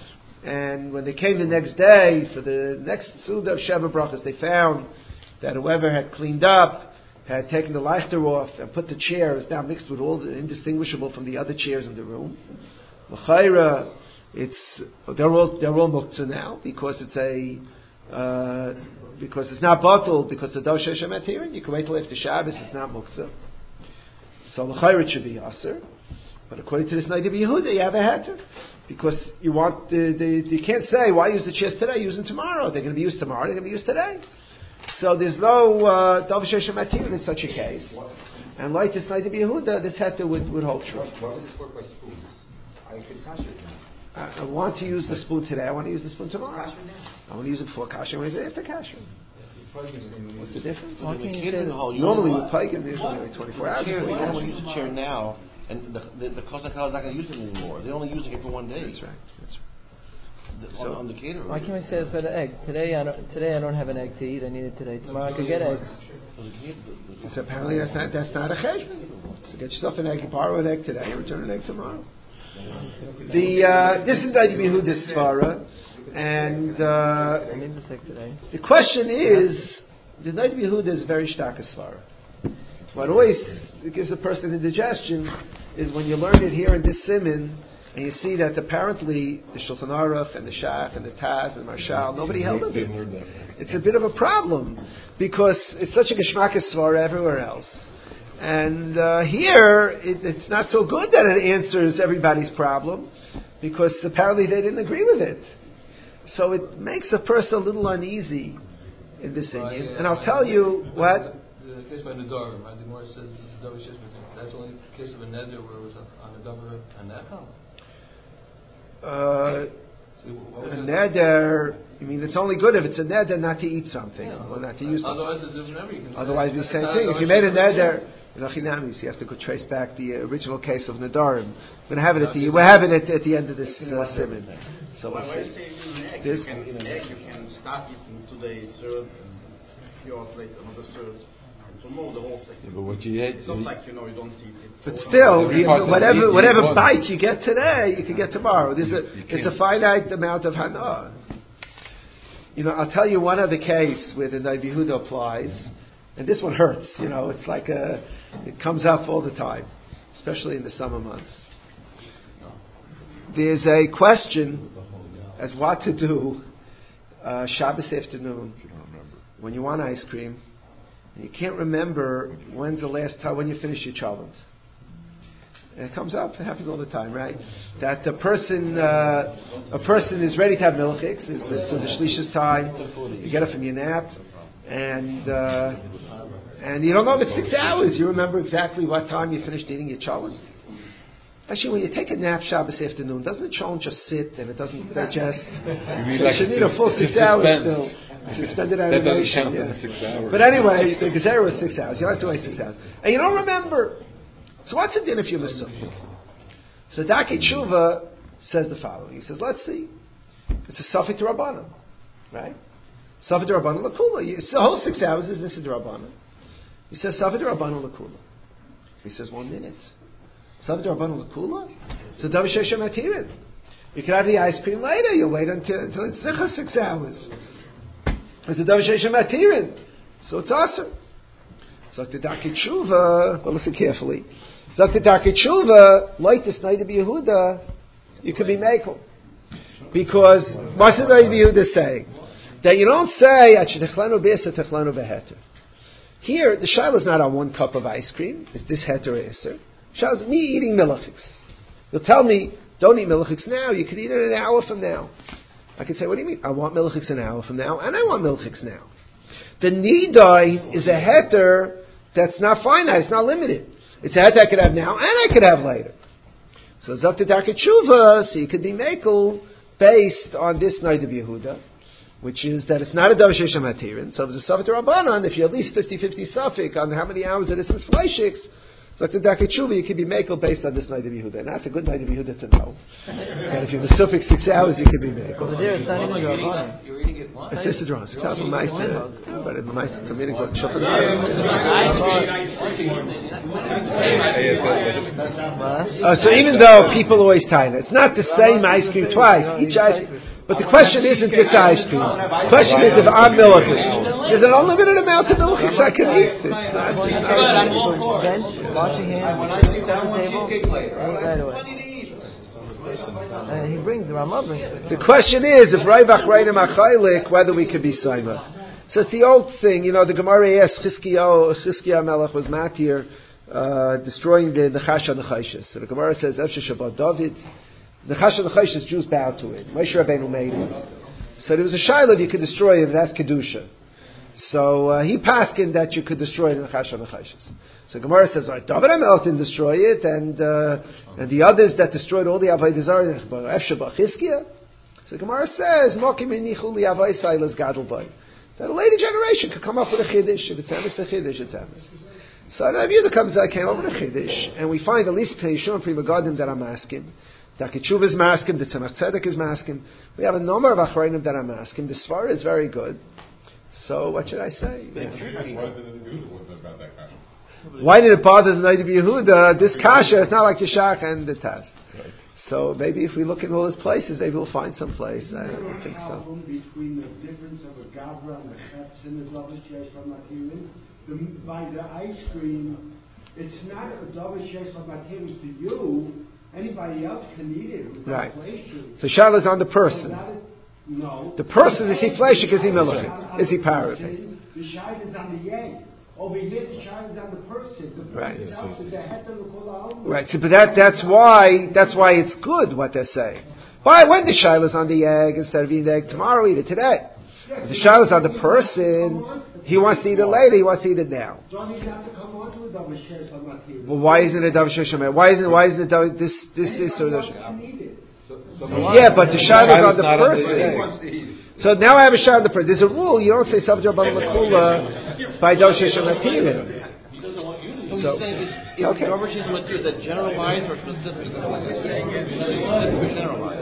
And when they came the next day for the next Suda of Sheva Brachis, they found that whoever had cleaned up had taken the leichter off and put the chair, it was now mixed with all the indistinguishable from the other chairs in the room. L'chaira, it's they're all they're all muktzah now because it's a uh, because it's not bottled because the dosh shemet here and you can wait till after Shabbos. It's not muktzah, so l'chayr it should be aser. But according to this Naidiv Yehuda, you have a heter because you want the, the you can't say why use the chairs today, use them tomorrow. They're going to be used tomorrow. They're going to be used today. So there's no dosh shemet here in such a case. And like this Naidiv Yehuda, this heter would would hold true. What does this work by spoons? I could cash it now. I want to use the spoon today. I want to use the spoon tomorrow. I want to use it before kasher. I want to use it after kasher. What's the difference? Well, you can Normally with pagan, there's only twenty-four hours. Chair, you don't want to use the chair now, and the the, the Chassan Kala is not going to use it anymore. They're only using it for one day. That's right. That's right. The, So, on, on the caterer. Why can't we say it's for the egg? Today I don't. Today I don't have an egg to eat. I need it today. Tomorrow I could get eggs. So the caterer- the- the- So apparently that's not that's not a cheshbon. So get yourself an egg, borrow an egg today, and return an egg tomorrow. The uh, this is Naidiv Yehuda's svara, and uh, I need this egg today. the question is, the Naidiv Yehuda is very stark svara. What always gives a person indigestion is when you learn it here in this siman, and you see that apparently the Shulchan Aruch and the Shach and the Taz and the Marshal, nobody held of it. It's a bit of a problem because it's such a geschmack svara everywhere else. And uh, here, it, it's not so good that it answers everybody's problem, because apparently they didn't agree with it. So it makes a person a little uneasy in this Indian. And I'll tell you what. The case by Nadarim, right? The Gemara says this is Davish Shishmatim. That's only the case of a neder where it was on a davar and that. Uh, So what a was it? neder, I mean, it's only good if it's a neder not to eat something, Yeah, or not to use something. Otherwise, it's different. You can say Otherwise, it's the same it's thing. not If you made a Davish neder, in Achinamis, you have to go trace back the original case of Nadarim. We're going to have it at the we'll have it at, at the end of this uh, siman. So we'll When you see. say use an egg, This- you can, in an egg, you can start eating today third, and a few hours later another third, and tomorrow the whole thing. But what you ate, It's not like, you know, you don't eat it. But So- still, Every you- part of whatever the- whatever you- bite you get today, you can get tomorrow. There's a You it's can't. a finite amount of hana. You know, I'll tell you one other case where the Naiv Yehuda applies, and this one hurts. You know, it's like a it comes up all the time, especially in the summer months. There's a question as what to do uh, Shabbos afternoon when you want ice cream and you can't remember when's the last time when you finish your cholent. And it comes up. It happens all the time, right? That a person, uh, a person is ready to have milchiks. It's, it's the shlish's time. You get up from your nap, and uh, and you don't know if it's six hours. You remember exactly what time you finished eating your cholent. Actually, when you take a nap Shabbos afternoon, doesn't the cholent just sit and it doesn't digest? You like should need a full six hours still. Suspended animation. That doesn't count yeah. in the six hours. But anyway, the Gezerah is six hours. You have to wait six hours, and you don't remember. So what's the din if you're Mesufik? So Daki Tshuva says the following. He says, let's see. It's a Safek D'Rabbanan, right? Safek D'Rabbanan L'Kula. It's the whole six hours is Nissa D'Rabbanan. He says Safek D'Rabbanan L'Kula. He says one minute. Safek D'Rabbanan L'Kula? So Davar Sheisha Matirin. You can have the ice cream later. You wait until, until it's Zicha six hours. It's a Davar Sheisha Matirin. So it's awesome. So the Daki Tshuva, well listen carefully. So the Daki Tshuva, like this night of Yehuda, you could be makel. Because what's the night of Yehuda saying? That you don't say, Achitechlanu b'eser, techlanu b'heter. Here, the shaila is not on one cup of ice cream. It's this heter or eser. Shaila is me eating milchiks. You'll tell me, don't eat milchiks now. You could eat it an hour from now. I could say, what do you mean? I want milchiks an hour from now, and I want milchiks now. The nidai is a heter that's not finite. It's not limited. It's a heter I could have now, and I could have later. So Zakta Darka Tshuva, so you could be mekel based on this night of Yehuda, which is that it's not a Davar Sheisha Matirin. So if it's a Safek D'Rabbanan, if you're at least fifty-fifty Safek on how many hours it is since Fleishiks, so like the Darka Tshuva, you can be mekel based on this night of Yehuda. And that's a good night of Yehuda to know. And if you're the Suffolk six hours, you can be mekel. Well, there it's not even D'Rabbanan. You're eating it once? It's just a draw. Six hours from Maisa. But in the Maisa, some meetings like Shulchan Uh, so even though people always tie it, it's not the same ice cream twice. Each ice cream. But the question isn't this ice cream. The question is if I'm milchiks. There's an unlimited amount of milchiks I can eat. It's not just Bench, washing hands, sits at the table, and right away. And he brings the Ramah brings it. The question is if Raivach Reinim Achaylik, whether we could be Saima. So it's the old thing, you know, the Gemara asks Chizkiyahu, Chizkiyahu Melech was Matir, uh, destroying the Nechash and Nechashis. So the Gemara says, Efshe Shabbat David, Nechash and Nechashis, Jews bowed to it. Moshe Rabbeinu made it. So there was a Shiloh you could destroy it, that's Kedusha. So uh, he paskined that you could destroy the Nechash and Nechashis. So Gemara says, all right, David HaMelech didn't destroy it, and uh, and the others that destroyed all the Avodah Zarah, Efshe B'Chizkiyahu. So Gemara says, Mokim inichu li Avay Silas Gadol Bay. That a later generation could come up with a chiddush. If it's emes, a chiddush, it's emes. So Rav Yehuda comes, I came up with a chiddush, and we find at least Yeshua Pri Megadim that I'm asking. Daki Tshuva is masking, the Tzemach Tzedek is masking. We have a number of Achrayim that I'm asking. The Svar is very good. So what should I say? Why did it bother the night of Yehuda? This kasha is not like Yeshach and the Taz. Right. So maybe if we look in all these places, maybe we'll find some place. I don't think so. Between the difference of a gavra and a chetz in the Davar Sheisha Matirin, by the ice cream, it's not a Davar Sheisha Matirin to you. Anybody else can eat it. Right. So Shal is on the person. So no. The person is he fleshik, is he milchik? Is he parasite? The shine is on the egg. Over here, the shine is on the person. The person right. itself is the head of the kol. Right. So, but that that's why that's why it's good what they're saying. Why when the shine is on the egg instead of eating the egg tomorrow, eat it today. If the shine is on the person, he wants to eat it later. He wants to eat it now. Well, why isn't it Davar Sheisha Matirin? Why isn't why isn't it Davar, this this is so? Yeah, but the shine is on the person. So now I have a shot on the person. There's a rule, you don't say Safek D'Rabbanan L'Kula by Davar Sheisha Matirin. He doesn't want you to. He's so, saying this, if okay. Davar Sheisha Matirin, that generalized or specific? Specific or generalized?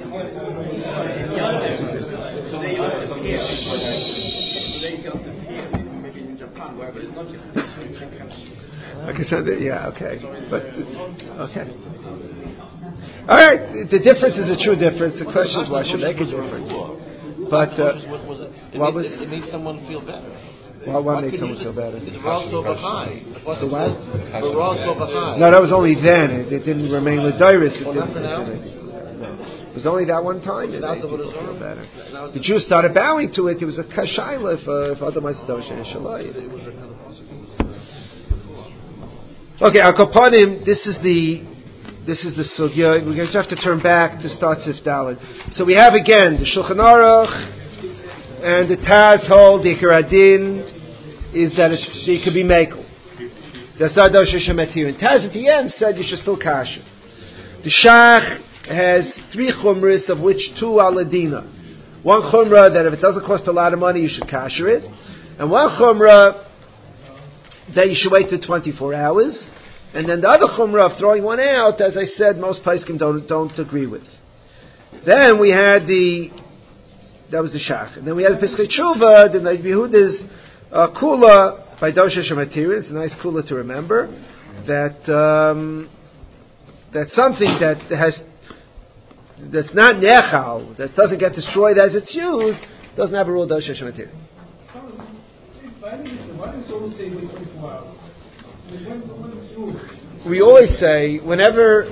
Okay, so the, yeah, okay. But, okay. All right, the difference is a true difference. The question is why should make a difference? But uh, what was it? It, what made, was, it made someone feel better. Well, what made someone feel better? It's raw soba high. The what? The raw soba high. No, that was only then. It, it didn't remain with Dairis. It, well, didn't, no. it was only that one time. It made people feel better. The Jews started bowing to it. It was a kashayla if, uh, if otherwise Davar Sheisha Matirin. Okay, Al Kapanim, this is the this is the sugya. We're going to have to turn back to start Sif Daled. So we have again the Shulchan Aruch and the Taz hold the Ikar Adin is that she could be mekel. That's not Dosh Hashem Matirin. Taz at the end said you should still kasher. The Shach has three chumras, of which two are ladina. One chumrah that if it doesn't cost a lot of money, you should kasher it, and one chumrah that you should wait till twenty-four hours. And then the other chumrah of throwing one out, as I said, most poskim don't don't agree with. Then we had the that was the Shach, and then we had the Piskei Tshuva, the Neiv Yehuda's uh, kula by Dosh Hashem Matirin. It's a nice kula to remember that um, that something that has that's not nechal, that doesn't get destroyed as it's used, doesn't have a rule Dosh Hashem Matirin. We always say, whenever,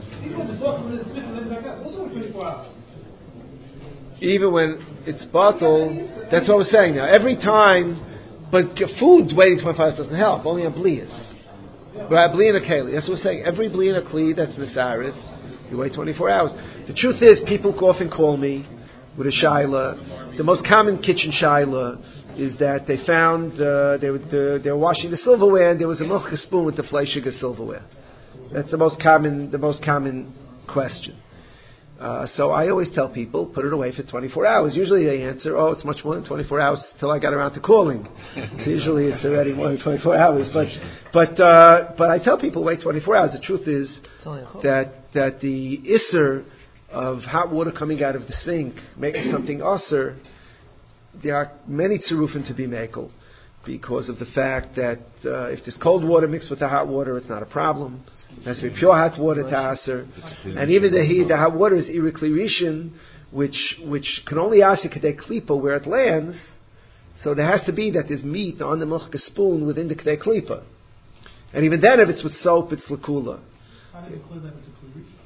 even when it's bottled, that's what we're saying now. Every time, but food waiting twenty-four hours doesn't help, only on blias. But bli and a keli, that's what we're saying. Every bli and a kli that's nesaris, you wait twenty-four hours. The truth is, people often call me with a shaila. The most common kitchen shaila is that they found uh, they, were, uh, they were washing the silverware and there was a milk spoon with the fleischiger silverware. That's the most common the most common question. Uh, so I always tell people, put it away for twenty-four hours. Usually they answer, oh, it's much more than twenty-four hours till I got around to calling. So usually it's already more than twenty-four hours. But but uh, but I tell people, wait twenty-four hours. The truth is that that the isser of hot water coming out of the sink, making something usser, there are many tzurufim to be mekel, because of the fact that uh, if there's cold water mixed with the hot water, it's not a problem. It has to be pure hot water to aser. And even the heat, the hot water is irikli rishon, which which can only aser kedei klipa where it lands. So there has to be that there's meat on the milk spoon within the kedei klipa. And even then, if it's with soap, it's lakula. How do you clear that it's a kli rishon?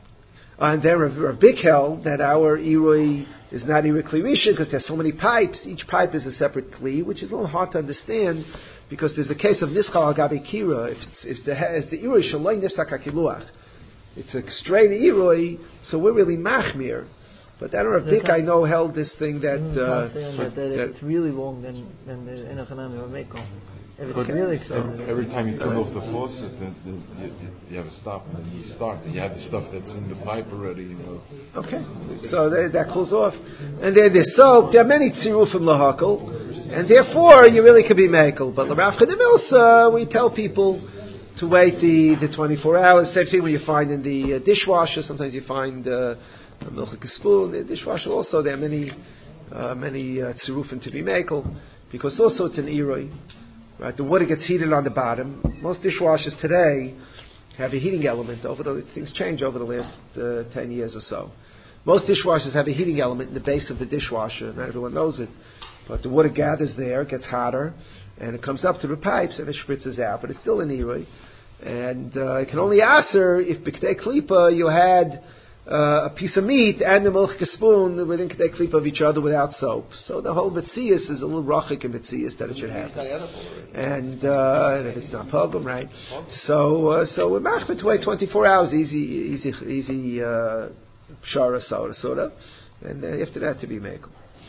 And then a, a big hell that our irui is not irui kli rishon because there's so many pipes. Each pipe is a separate kli, which is a little hard to understand because there's a case of nischal al gabe kira. If it's, if the, if the irui shaloi nifsak hakiluach, it's a straight irui, so we're really machmir. But that Rav Dik I know held this thing that, mm, uh, that, that, that if it's really long, then then the enochanami will make all. If it's But really every, every time you turn off the faucet, then, then you, you have a stop, and then you start, and you have the stuff that's in the pipe already, you know. Okay, so they, that cools off. And there, there's soap, there are many tzirufim lahakal, and therefore you really could be mekel. But l'Rav Chedemilsa, we tell people to wait the, the twenty-four hours. Same thing when you find in the uh, dishwasher, sometimes you find uh, a milk spoon. The dishwasher also, there are many uh, many uh, tzirufim to be mekel, because also it's an iroi. Right, the water gets heated on the bottom. Most dishwashers today have a heating element. Over the things change over the last uh, ten years or so. Most dishwashers have a heating element in the base of the dishwasher. Not everyone knows it, but the water gathers there, gets hotter, and it comes up to the pipes and it spritzes out. But it's still an irui, and uh, it can only answer if b'kdei klipa you had uh, a piece of meat and the milk spoon within k'dei klipa of each other without soap. So the whole mitzias is a little rachik in mitzias that it should have. And, uh, and if it's not pogrom, right? So uh, so we're machmir to wait twenty-four hours, easy easy easy uh, shara soda soda, and then after that to be mekel.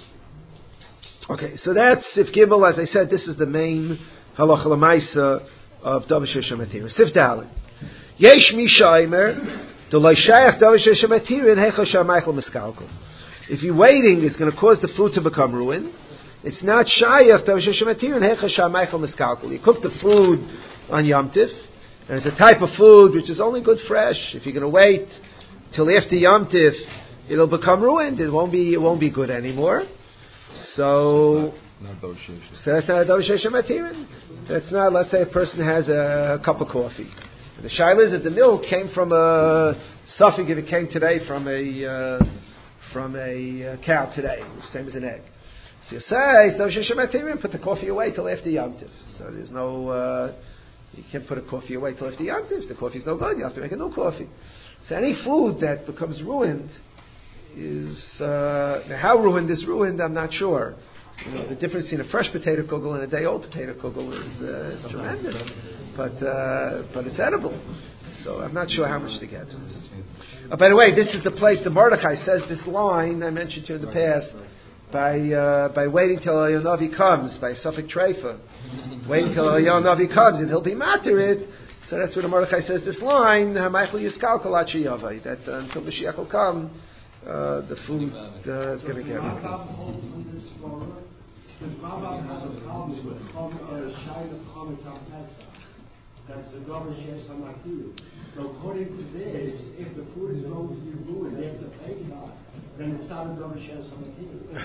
Okay, so that's Sif Gimel. As I said, this is the main halacha l'maisa of Davish Shematir. Sif Dalet. Yesh mi shaimer. If you're waiting, it's going to cause the food to become ruined. It's not shayach. You cook the food on Yom Tif, and it's a type of food which is only good fresh. If you're going to wait till after Yom Tif, it'll become ruined. It won't be. It won't be good anymore. So. So that's not a Davish Shematirin. That's not. Let's say a person has a cup of coffee. The shaila is that the milk came from a suffix if it came today from a uh, from a uh, cow today, same as an egg. So you say, put the coffee away till after Yom Tif. So there's no, uh, you can't put a coffee away till after Yom Tif. The coffee's no good. You have to make a new coffee. So any food that becomes ruined is uh, how ruined is ruined. I'm not sure. You know, the difference between a fresh potato kugel and a day-old potato kugel is, uh, is tremendous. But uh, but it's edible. So I'm not sure how much to get. Uh, by the way, this is the place the Mordechai says this line I mentioned to you in the past by uh, by waiting till Eliyahu comes, by Suffolk Treifa. Waiting till Eliyahu comes and he'll be matter it. So that's where the Mordechai says this line, Ha'maichel Yiskalkal Achi Yavai, that uh, until Mashiach will come, uh, the food uh, is going to get ready. That's the Dover Shes HaMatir. So according to this, if the food is going to be ruined after Pesach, then it's not a Dover Shes HaMatir.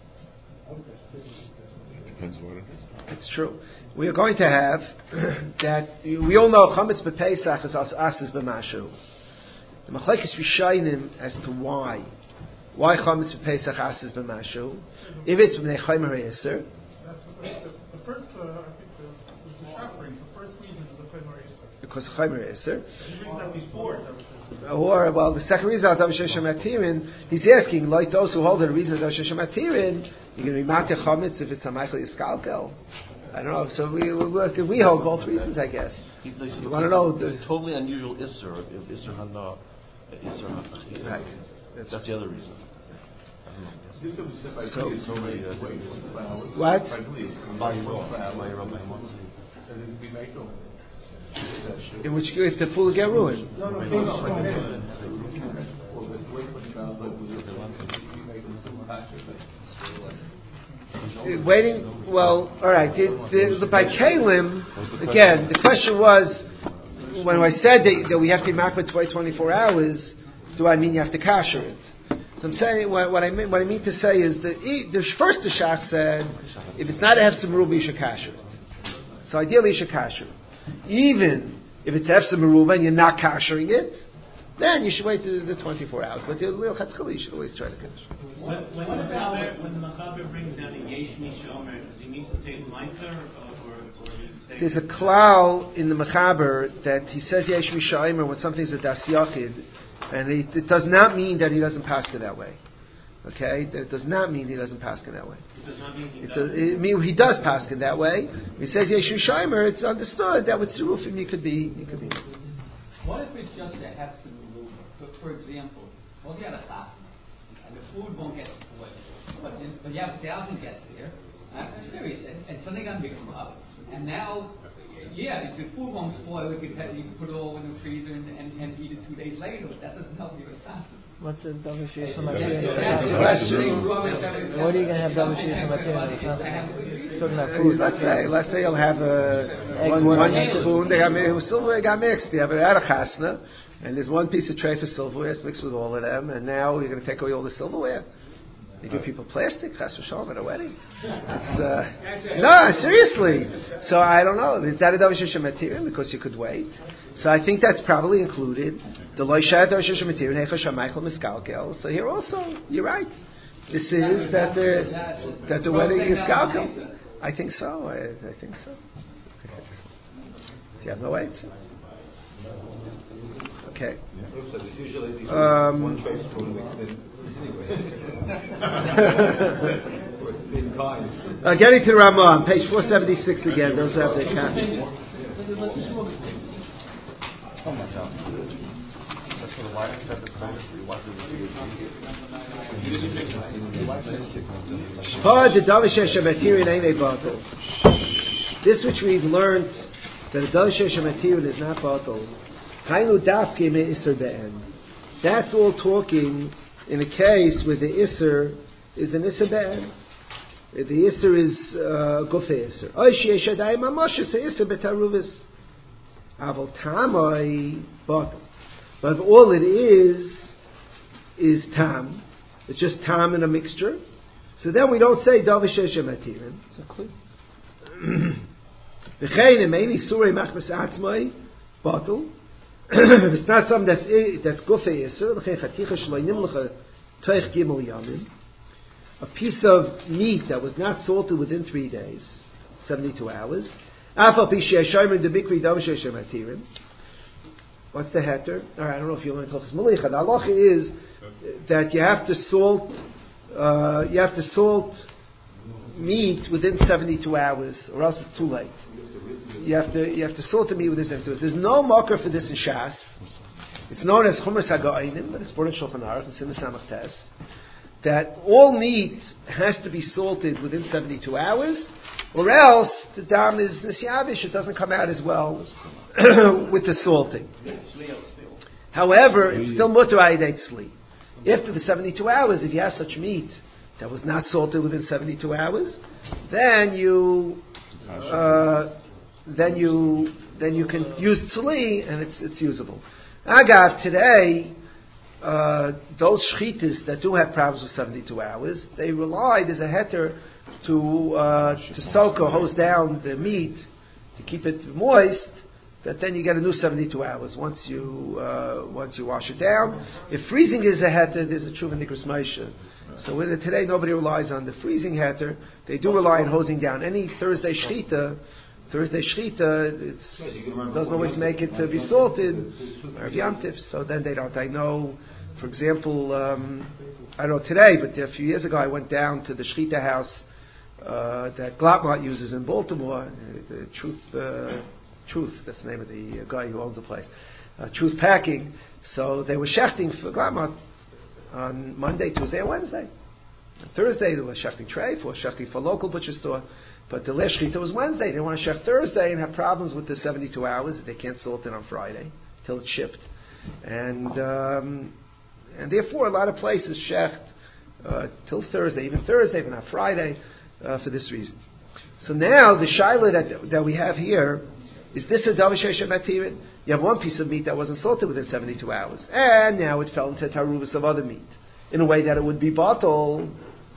Depends what it is. It's true. We are going to have that. We all know Chametz b'Pesach is asas b'mashu. The Machlekes Rishayim as to why. Why Chametz b'Pesach asas b'mashu? If it's b'nei Chaymer Yisr. The first, uh, I think, the, the Shach brings, the first reason is the Chaymer Yisr. Because Chaymer Yisr. He brings out these four. Or, well, the second reason, Davish Matirin, he's asking, like those who hold the reason of Davish Matirin, you're going to be Mateh Chametz if it's a Maichel Yiskalkel. I don't know. So we we, we hold both reasons, I guess. He, they, you want to know the it's totally unusual Isser, Isser Hana, Isser Hana. Right. That's, That's the other reason. So, so many, uh, what? In which if the food get ruined. No, no, no. Waiting, well, all right. The, the, by Kalim, again, the question was, when I said that, that we have to be makbid twice twenty-four hours, do I mean you have to kasher it? So I'm saying, what, what I mean, what I mean to say is that the first the Shach said, if it's not a hefsem meruba, you should kasher it. So ideally you should kasher it. Even if it's hefsem meruba and you're not kashering it, then you should wait the, the twenty-four hours. But the little chatzchila, you should always try to kasher. When, when, when, the when the Machaber brings down a Yesh Mishomer, does he mean to say Meiser or, or, or say... There's a klal in the Machaber that he says Yesh Mishomer when something's a das yachid, and it, it does not mean that he doesn't pass it that way. Okay? That does not mean he doesn't pass it that way. It does not mean he it does. Does, it mean he does pass it that way. When he says Yesh Mishomer, it's understood that with Tzirufim you could be... You could be. What if it's just a hefsem meruba? For, for example, well, you had a chasna, and the food won't get spoiled. But, then, but you have a thousand guests there. I'm serious, and, and something got mixed up, and now, yeah, the food won't spoil. You can, you can put it all in the freezer and, and, and eat it two days later. But that doesn't help you with chasna. What's the double sheet for What are you going to have double sheet for material? Talking about food. Let's say, let's say you'll have a one, one spoon. They got mixed. Silverware got mixed. You have it out of chasna, and there's one piece of tray for silverware. It's mixed with all of them, and now you're going to take away all the silverware. You give people plastic, chas v'shalom, at a wedding. It's, uh, no, seriously. So I don't know. Is that a davar sheshem material? Because you could wait. So I think that's probably included. The loishad davar sheshem material neicha shamaychel miskalkel. So here also, you're right. This is that the that the wedding is kalkel. I think so. I, I think so. Do you have no weight? Okay. Um, uh, getting to the Ramah, page four seventy-six again. Those have the captions. Oh my God. That's what the wife said. This which we've learned that a davar sheshem material is not batal. That's all talking in a case where the Isser is an Isser be'en. The Isser is Gufei Isser. Oishi Yeshadai Mamash is Isser betaruvis. Aval Tamai batal. But if all it is is Tam, it's just Tam in a mixture, so then we don't say davar sheshem material. So clear. V'chein emeini surei machmas atzmai batal. If it's not something that's that's gufei iser, a piece of meat that was not salted within three days, seventy-two hours. What's the heter? All right, I don't know if you learn Hilchos Melicha. The halacha is that you have to salt, uh, you have to salt meat within seventy-two hours, or else it's too late. You have to you have to salt the meat within seventy-two hours. There's no marker for this in Shas. It's known as Chumras Haga'ainim, but it's brought in Shulchan Aruch, it's in the Samach Tes, that all meat has to be salted within seventy-two hours, or else the dam is nisyavish, it doesn't come out as well with the salting. However, it's still mutter ayidei tzli. After the seventy-two hours, if you have such meat that was not salted within seventy-two hours, then you uh, then you then you can use tzli and it's it's usable. Agav, today, uh, those shchitas that do have problems with seventy-two hours, they rely, there's a heter to uh, to soak or hose down the meat to keep it moist, that then you get a new seventy-two hours once you uh, once you wash it down. If freezing is a heter, there's a Tshuva Nikras Moshe. So with it today, nobody relies on the freezing heter. They do rely on hosing down. Any Thursday shchita, Thursday shchita, it doesn't always make it to be salted, or Yom Tif, so then they don't. I know, for example, um, I don't know today, but a few years ago I went down to the shchita house uh, that Glattmart uses in Baltimore, uh, the Truth, uh, Truth, that's the name of the uh, guy who owns the place, uh, Truth Packing. So they were shechting for Glattmart on Monday, Tuesday, and Wednesday. On Thursday they were shechting tray for shechting for local butcher store. But the last shechita was Wednesday. They want to shech Thursday and have problems with the seventy-two hours. They can't salt it on Friday till it's shipped, and um, and therefore a lot of places shecht uh, till Thursday, even Thursday, but not Friday, uh, for this reason. So now the shaila that that we have here is this a davar sheish matirin? You have one piece of meat that wasn't salted within seventy-two hours, and now it fell into taruvas of other meat in a way that it would be bottled.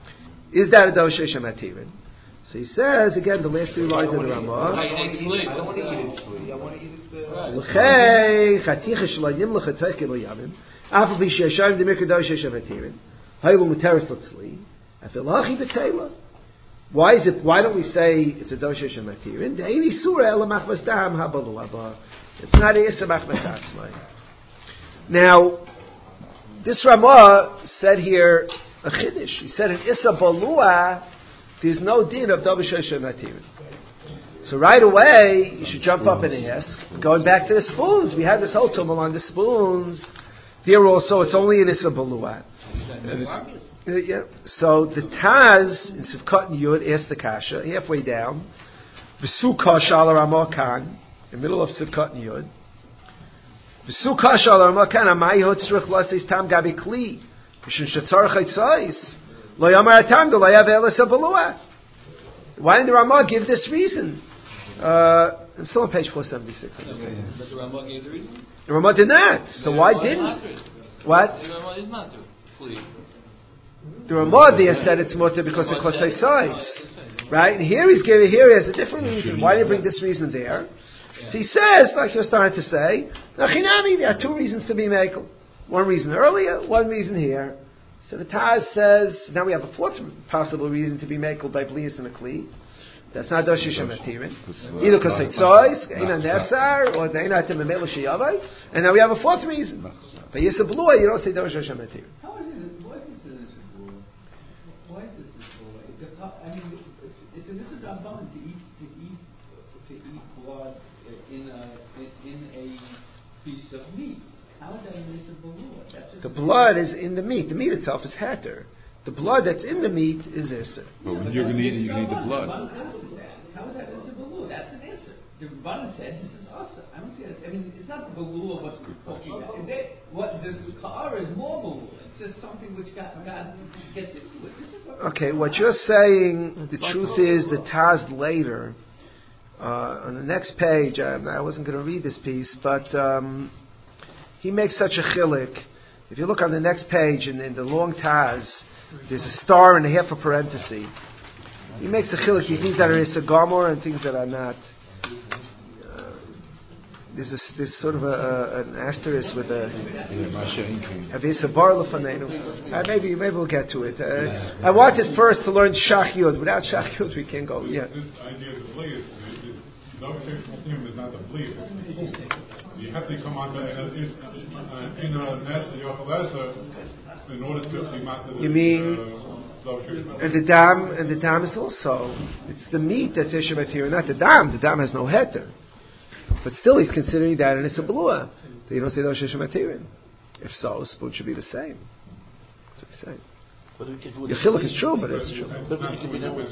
Is that a davar sheish matirin? So he says, again, the last three lines of the Ramah. I don't want to eat it. I want to eat it. I want to eat it. L'chei chaticha sh'layim l'chatayke lo yamim afal pi she'ashayim demir davar sheish matirin haylu muteres l'tzli afilachi b'teila. Why is it? Why don't we say it's a davar sheish matirin? De'ini surah ela machmas dam habalu haba. It's not a issa machmas atzmai. Now, this Ramah said here a chiddush. He said an issa balua. There's no din of davar sheish matirin. So right away, you should jump up and ask, going back to the spoons, we had this whole tumult on the spoons. Here also, it's only an issa balua. Uh, yeah. So the Taz in Sivkot and Yud asked the kasha, halfway down, V'su kasha al Ramah kan, in the middle of Sivkot and Yud. V'su kasha al Ramah kan, amai hot tzrich lasis tam gabi kli, v'shin shetzar chaytzais. Why didn't the Ramah give this reason? Uh, I'm still on page four seventy-six. But the Ramah gave the reason? The Ramah did not. So why didn't? What? The Ramah is not to flee. The Ramah there said it's mutter because it costs eight sides. Right? And here he's giving, here he has a different reason. Why did he bring this reason there? So he says, like you're starting to say, Nachinami, there are two reasons to be makel. One reason earlier, one reason here. So the Taz says, now we have a fourth possible reason to be makel by blius and a kli. That's not davar sheish matirin. Either because it's sois, eina nesar, or the eina atem memela sheyavai. And now we have a fourth reason. But yes, a blua, you don't say davar sheish matirin. How is it? Why is this a blua? Why is this this blua? I mean, it's, it's an issa d'Rabbanan to eat to eat to eat blood in a in a piece of meat. How is that an issa blua? The blood is in the meat. The meat itself is heter. The blood that's in the meat is issa. But when you're going to eat it, you need the blood. How is that issa balua? That's an issa. The Rebbeinu said this is asa. I don't see it. I mean, it's not the balua of what we're talking about. They, what the ka'ara is more balua. It's just something which God, God gets into it. This is what okay, what you're saying, the truth is, the Taz later, uh, on the next page, I, I wasn't going to read this piece, but um, he makes such a chilik. If you look on the next page in, in the long Taz, there's a star and a half a parenthesis. He makes a chilik. He things that are issa gomor and things that are not. Uh, there's, a, there's sort of a, a, an asterisk with a avisa bar lefanenu. Uh, maybe maybe we'll get to it. Uh, I wanted first to learn shach yud. Without shach yud, we can't go. Yeah. This idea of the bleed, davar sheish matirin is not the bleed. you have to come on the uh, is, uh, in a net Yochel in order to be matter. You mean, uh, and the dam, and the dam is also, it's the meat that's Isha Matira, not the dam. The dam has no heter. But still he's considering that and it's a blua. So you don't say Isha Matira. If so, spoon should be the same. That's what he's saying. But if it Your chiluk is true, but it's true. But it can be done with.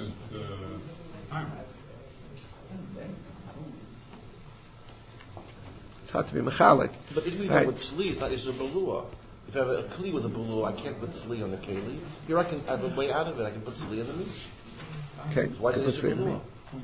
It's hard to be mechalik. But if we right. do with tzli, it's not Isha Balua. If I have a kli with a balua, I can't put tzli on the keli. Here I can I have a way out of it. I can put tzli on the meat. Okay. So why is it Isha Balua?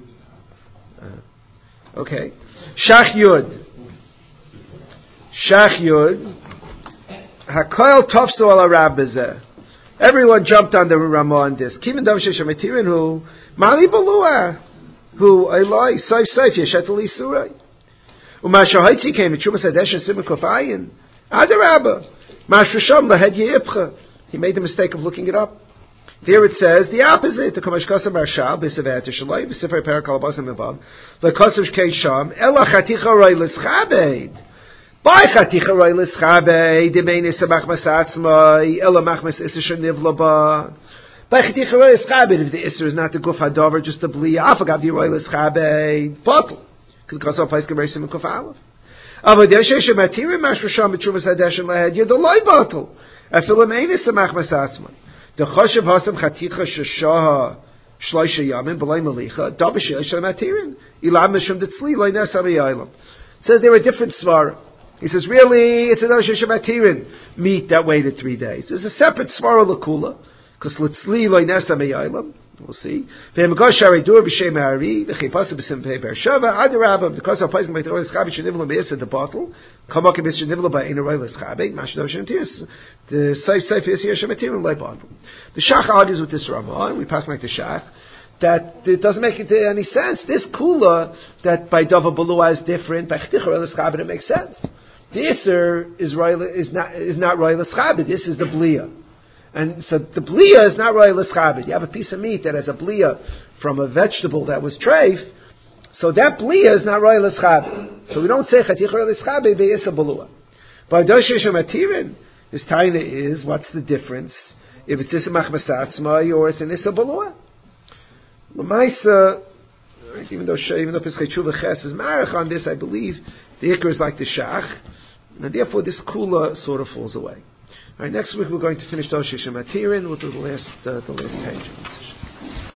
Uh, okay. Shach Yud. Shach Yud. Hakoil tofsu ala rabbezeh. Everyone jumped on the Ramah on this. Kimin dav shesh matirin who mali balua who eloi saif saif yeshet li surai. Umashahaitzi came to Chumas Hadesh and Simon Kofayin. Adarabba. Mashrasham lahed yipcha. He made the mistake of looking it up. There it says the opposite. The Kamashkasa Marshal b'sevet shalai b'sefer perakal basim evav lekosov kei sham ela chaticha roi l'schabed. By chaticha roi l'schabed demenis amachmas atzmai ela machmas isser nivla ba. By chaticha roi l'schabed, if the isser is not the guf hadover, just the bli afagav di roi l'schabed bottle. Because of place can Simon Kuf Aleph. Avadeshe shematirim mashrasham b'tshuvas hadesh and lahed yed loy bottle. Afilam einis amachmas atzmai. The choshev hasam chaticha sheshaha shloisha yamin b'lay malicha dabashe shematirin ilam mishum detzli loy nes amiyaylam. Says there are different svara. He says really it's another shematirin meat that waited three days. There's a separate svara lakula because letzli loy nes amiyaylam. We'll see. Because of the bottle, the safe safe is here shematir and bottle. The Shach argues with this Ramah, and we pass like the Shach, that it doesn't make it any sense. This kula that by Dava Balua is different, by Chtichar Elis it makes sense. The Isser is is not is not Royal Eschabed. This is the Blia. And so the blia is not royal l'schabed. You have a piece of meat that has a blia from a vegetable that was treif, so that blia is not royal l'schabed. So we don't say chatich royal l'schabed be'isa balua. But doshe shematirin, his taina is, what's the difference if it's isa machmasatzmai or it's an isa balua? L'maisa, even though even though Pesachei Tshuva Ches is marach on this, I believe the ikar is like the shach, and therefore this kula sort of falls away. All right, next week we're going to finish Dosh Shematirin. We'll do the last, uh, the last page.